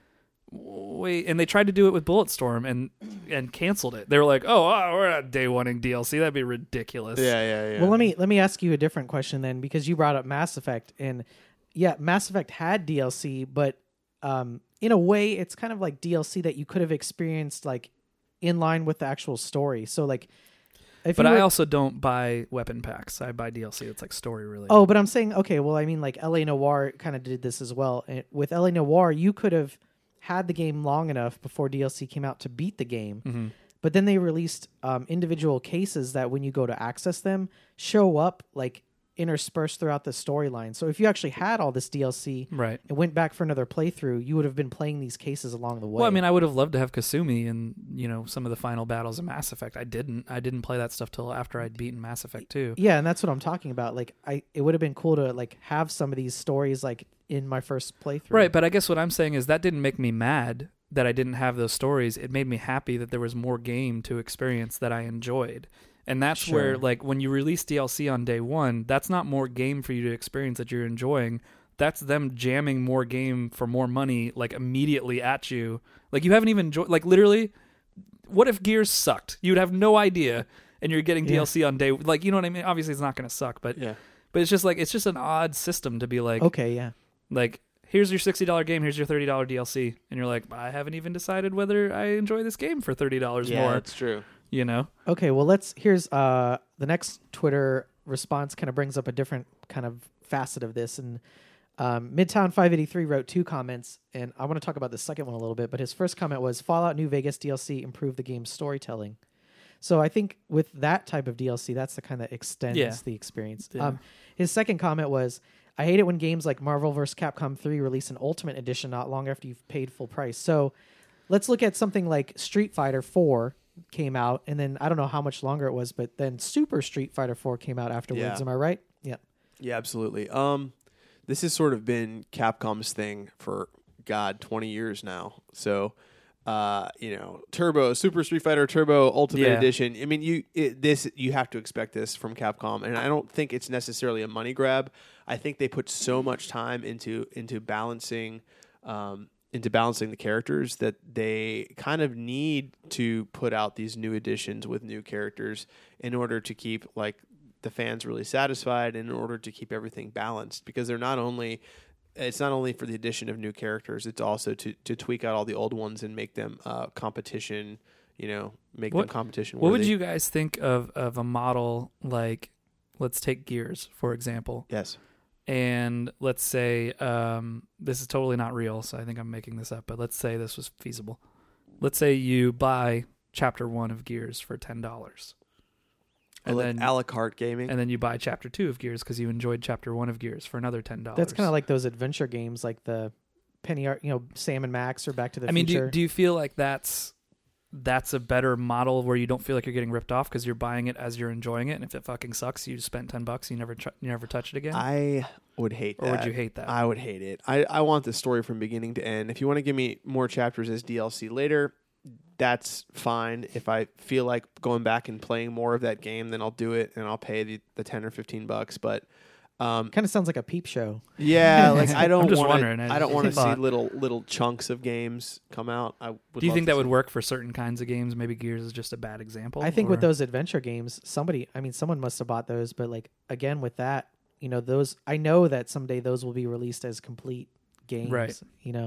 wait. And they tried to do it with Bulletstorm and canceled it. They were like, oh, we're not day oneing DLC. That'd be ridiculous. Yeah. Well, let me ask you a different question then, because you brought up Mass Effect, and yeah, Mass Effect had DLC, but in a way, it's kind of like DLC that you could have experienced like in line with the actual story. So like, But I also don't buy weapon packs. I buy DLC that's like story related. Oh, but I'm saying, okay, well, I mean, like LA Noire kind of did this as well. And with LA Noire, you could have had the game long enough before DLC came out to beat the game. Mm-hmm. But then they released individual cases that when you go to access them, show up like interspersed throughout the storyline. So if you actually had all this DLC Right. and went back for another playthrough, you would have been playing these cases along the way. Well, I mean, I would have loved to have Kasumi in, some of the final battles of Mass Effect. I didn't play that stuff till after I'd beaten Mass Effect 2. Yeah, and that's what I'm talking about. Like, it would have been cool to like have some of these stories like in my first playthrough. Right, but I guess what I'm saying is that didn't make me mad that I didn't have those stories. It made me happy that there was more game to experience that I enjoyed. And that's Sure. where, like, when you release DLC on day one, that's not more game for you to experience that you're enjoying. That's them jamming more game for more money, like, immediately at you. Like, you haven't even enjoyed, like, literally, what if Gears sucked? You'd have no idea, and you're getting DLC on day, like, you know what I mean? Obviously, it's not going to suck, but it's just, like, it's just an odd system to be like, okay, yeah. like, here's your $60 game, here's your $30 DLC, and you're like, I haven't even decided whether I enjoy this game for $30 more. Yeah, that's true. Okay, well, here's the next Twitter response kind of brings up a different kind of facet of this. And Midtown 583 wrote 2 comments, and I want to talk about the second one a little bit. But his first comment was, Fallout New Vegas DLC improved the game's storytelling. So I think with that type of DLC, that's the kind that extends the experience. Yeah. His second comment was, I hate it when games like Marvel vs. Capcom 3 release an Ultimate Edition not long after you've paid full price. So let's look at something like Street Fighter 4 came out, and then I don't know how much longer it was, but then Super Street Fighter 4 came out afterwards. Yeah. Am I right? Yeah. Yeah, absolutely. This has sort of been Capcom's thing for 20 years now. So, Turbo, Super Street Fighter Turbo Ultimate Edition. I mean, you have to expect this from Capcom, and I don't think it's necessarily a money grab. I think they put so much time into balancing the characters that they kind of need to put out these new editions with new characters in order to keep like the fans really satisfied and in order to keep everything balanced, because it's not only for the addition of new characters, it's also to tweak out all the old ones and make them competition, them competition worthy. What would you guys think of a model like, let's take Gears, for example. Yes. And let's say, this is totally not real, so I think I'm making this up, but let's say this was feasible. Let's say you buy Chapter 1 of Gears for $10. And then a la carte gaming. And then you buy Chapter 2 of Gears because you enjoyed Chapter 1 of Gears for another $10. That's kind of like those adventure games like the Penny Art, Sam and Max or Back to the Future. I mean, do you feel like that's a better model where you don't feel like you're getting ripped off because you're buying it as you're enjoying it, and if it fucking sucks, you spent $10, you never touch it again? I would hate that. Or would you hate that? I would hate it. I want the story from beginning to end. If you want to give me more chapters as DLC later, that's fine. If I feel like going back and playing more of that game, then I'll do it and I'll pay the $10 or $15. But Kind of sounds like a peep show. Yeah, like I don't I'm just want wondering. I don't want to see thought- little chunks of games come out. I would Do you love think to that would see- work for certain kinds of games? Maybe Gears is just a bad example. I think with or- those adventure games, someone must have bought those, but like again with that, those I know that someday those will be released as complete games. Right.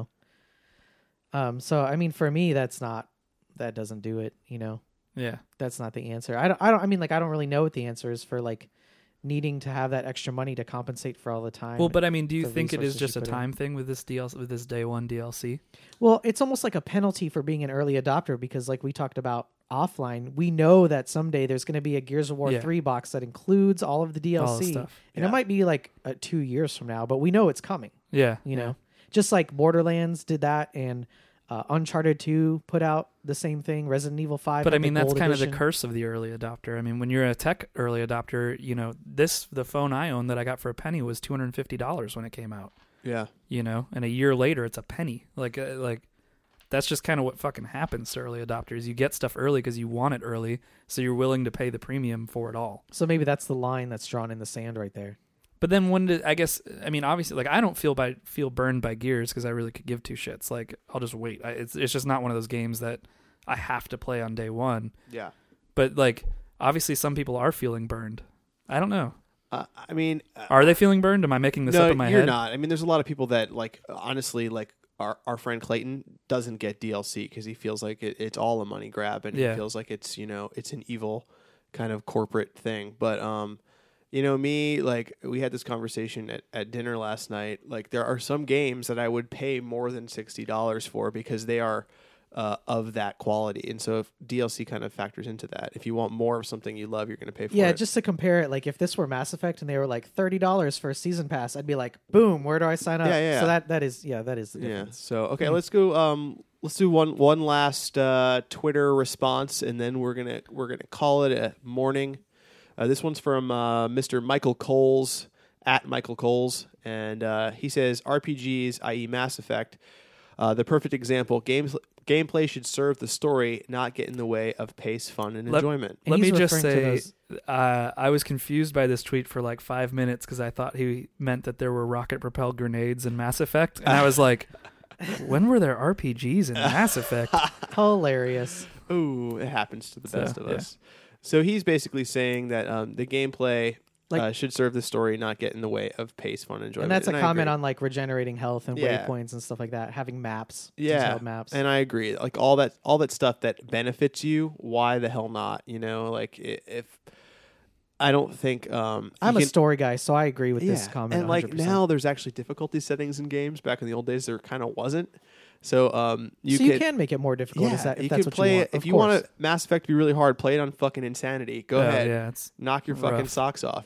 So I mean, for me, that doesn't do it. Yeah. That's not the answer. I don't really know what the answer is for like needing to have that extra money to compensate for all the time. Well, but I mean, do you the think it is resources just you a put in. time thing with this DLC, with this day one DLC? Well, it's almost like a penalty for being an early adopter because, like we talked about offline, we know that someday there's going to be a Gears of War Yeah. 3 box that includes all of the DLC, All the stuff. and Yeah. it might be like 2 years from now, but we know it's coming. Yeah. You know, just like Borderlands did that, and Uncharted 2 put out the same thing. Resident Evil 5. But had I mean, the that's gold kind of the edition. curse of the early adopter. I mean, when you're a tech early adopter, the phone I own that I got for a penny was $250 when it came out. Yeah. And a year later, it's a penny. Like that's just kind of what fucking happens to early adopters. You get stuff early because you want it early, so you're willing to pay the premium for it all. So maybe that's the line that's drawn in the sand right there. But then obviously, like I don't feel burned by Gears because I really could give two shits. Like I'll just wait. It's just not one of those games that I have to play on day one. Yeah. But like obviously, some people are feeling burned. I don't know. I mean, Are they feeling burned? Am I making this no, up in my you're head? not. I mean, there's a lot of people that like honestly like. Our friend Clayton doesn't get DLC because he feels like it's all a money grab and he feels like it's it's an evil kind of corporate thing. But me, like we had this conversation at dinner last night. Like there are some games that I would pay more than $60 for because they are of that quality. And so if DLC kind of factors into that, if you want more of something you love, you're going to pay for it. Yeah, just to compare it, like if this were Mass Effect and they were like $30 for a season pass, I'd be like, boom, where do I sign up? Yeah. So that is the Yeah. difference. So okay, let's go. Let's do one last Twitter response, and then we're gonna call it a morning. This one's from Mr. Michael Coles at Michael Coles, and he says RPGs, i.e., Mass Effect, the perfect example. Gameplay should serve the story, not get in the way of pace, fun, and enjoyment. And Let me he's just referring to say, I was confused by this tweet for like 5 minutes because I thought he meant that there were rocket-propelled grenades in Mass Effect, and I was like, when were there RPGs in Mass Effect? Hilarious. Ooh, it happens to the best of yeah. us. So he's basically saying that the gameplay should serve the story, not get in the way of pace, fun, and enjoyment. And that's a I comment agree. on like regenerating health and Yeah. waypoints and stuff like that. Having maps, Yeah, detailed maps. and I agree. Like all that stuff that benefits you, why the hell not? Like if I don't think I'm a story guy, so I agree with this comment. And like 100%. now, there's actually difficulty settings in games. Back in the old days, there kind of wasn't. So you can make it more difficult. Yeah, If that's you what can play you want. it if you want Mass Effect to be really hard. Play it on fucking Insanity. Go ahead, Yeah, it's knock your fucking rough. socks off.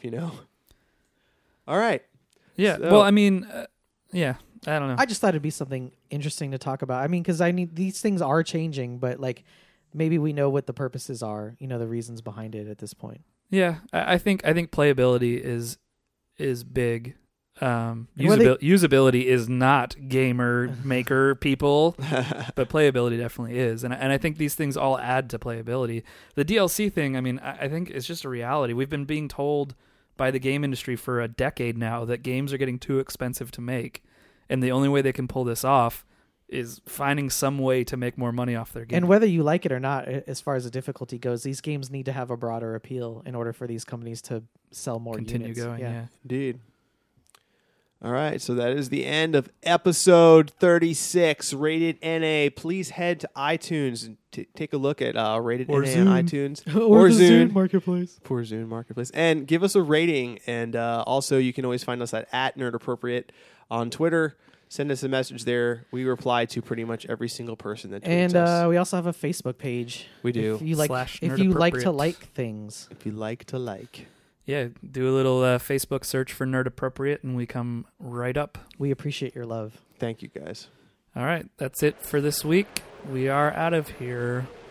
All right. yeah. So- Well, I mean, yeah. I don't know. I just thought it'd be something interesting to talk about. I mean, because these things are changing, but like maybe we know what the purposes are. The reasons behind it at this point. Yeah, I think playability is big. whether- Usability is not gamer maker people, but playability definitely is, and I think these things all add to playability. The DLC thing, I mean, I think it's just a reality. We've been being told by the game industry for a decade now that games are getting too expensive to make, and the only way they can pull this off is finding some way to make more money off their game. And whether you like it or not, as far as the difficulty goes, these games need to have a broader appeal in order for these companies to sell more continue units. going, yeah. Indeed. All right, so that is the end of episode 36, Rated NA. Please head to iTunes and take a look at Rated Or NA Zune. on iTunes. or the Zune. Zune Marketplace. Poor Zune Marketplace. And give us a rating. And also, you can always find us at NerdAppropriate on Twitter. Send us a message there. We reply to pretty much every single person that tweets And us. we also have a Facebook page. We do. If you like, / if you like to nerdappropriate. like things, If you like to like. Yeah, do a little Facebook search for Nerd Appropriate, and we come right up. we appreciate your love. Thank you, guys. All right, that's it for this week. We are out of here.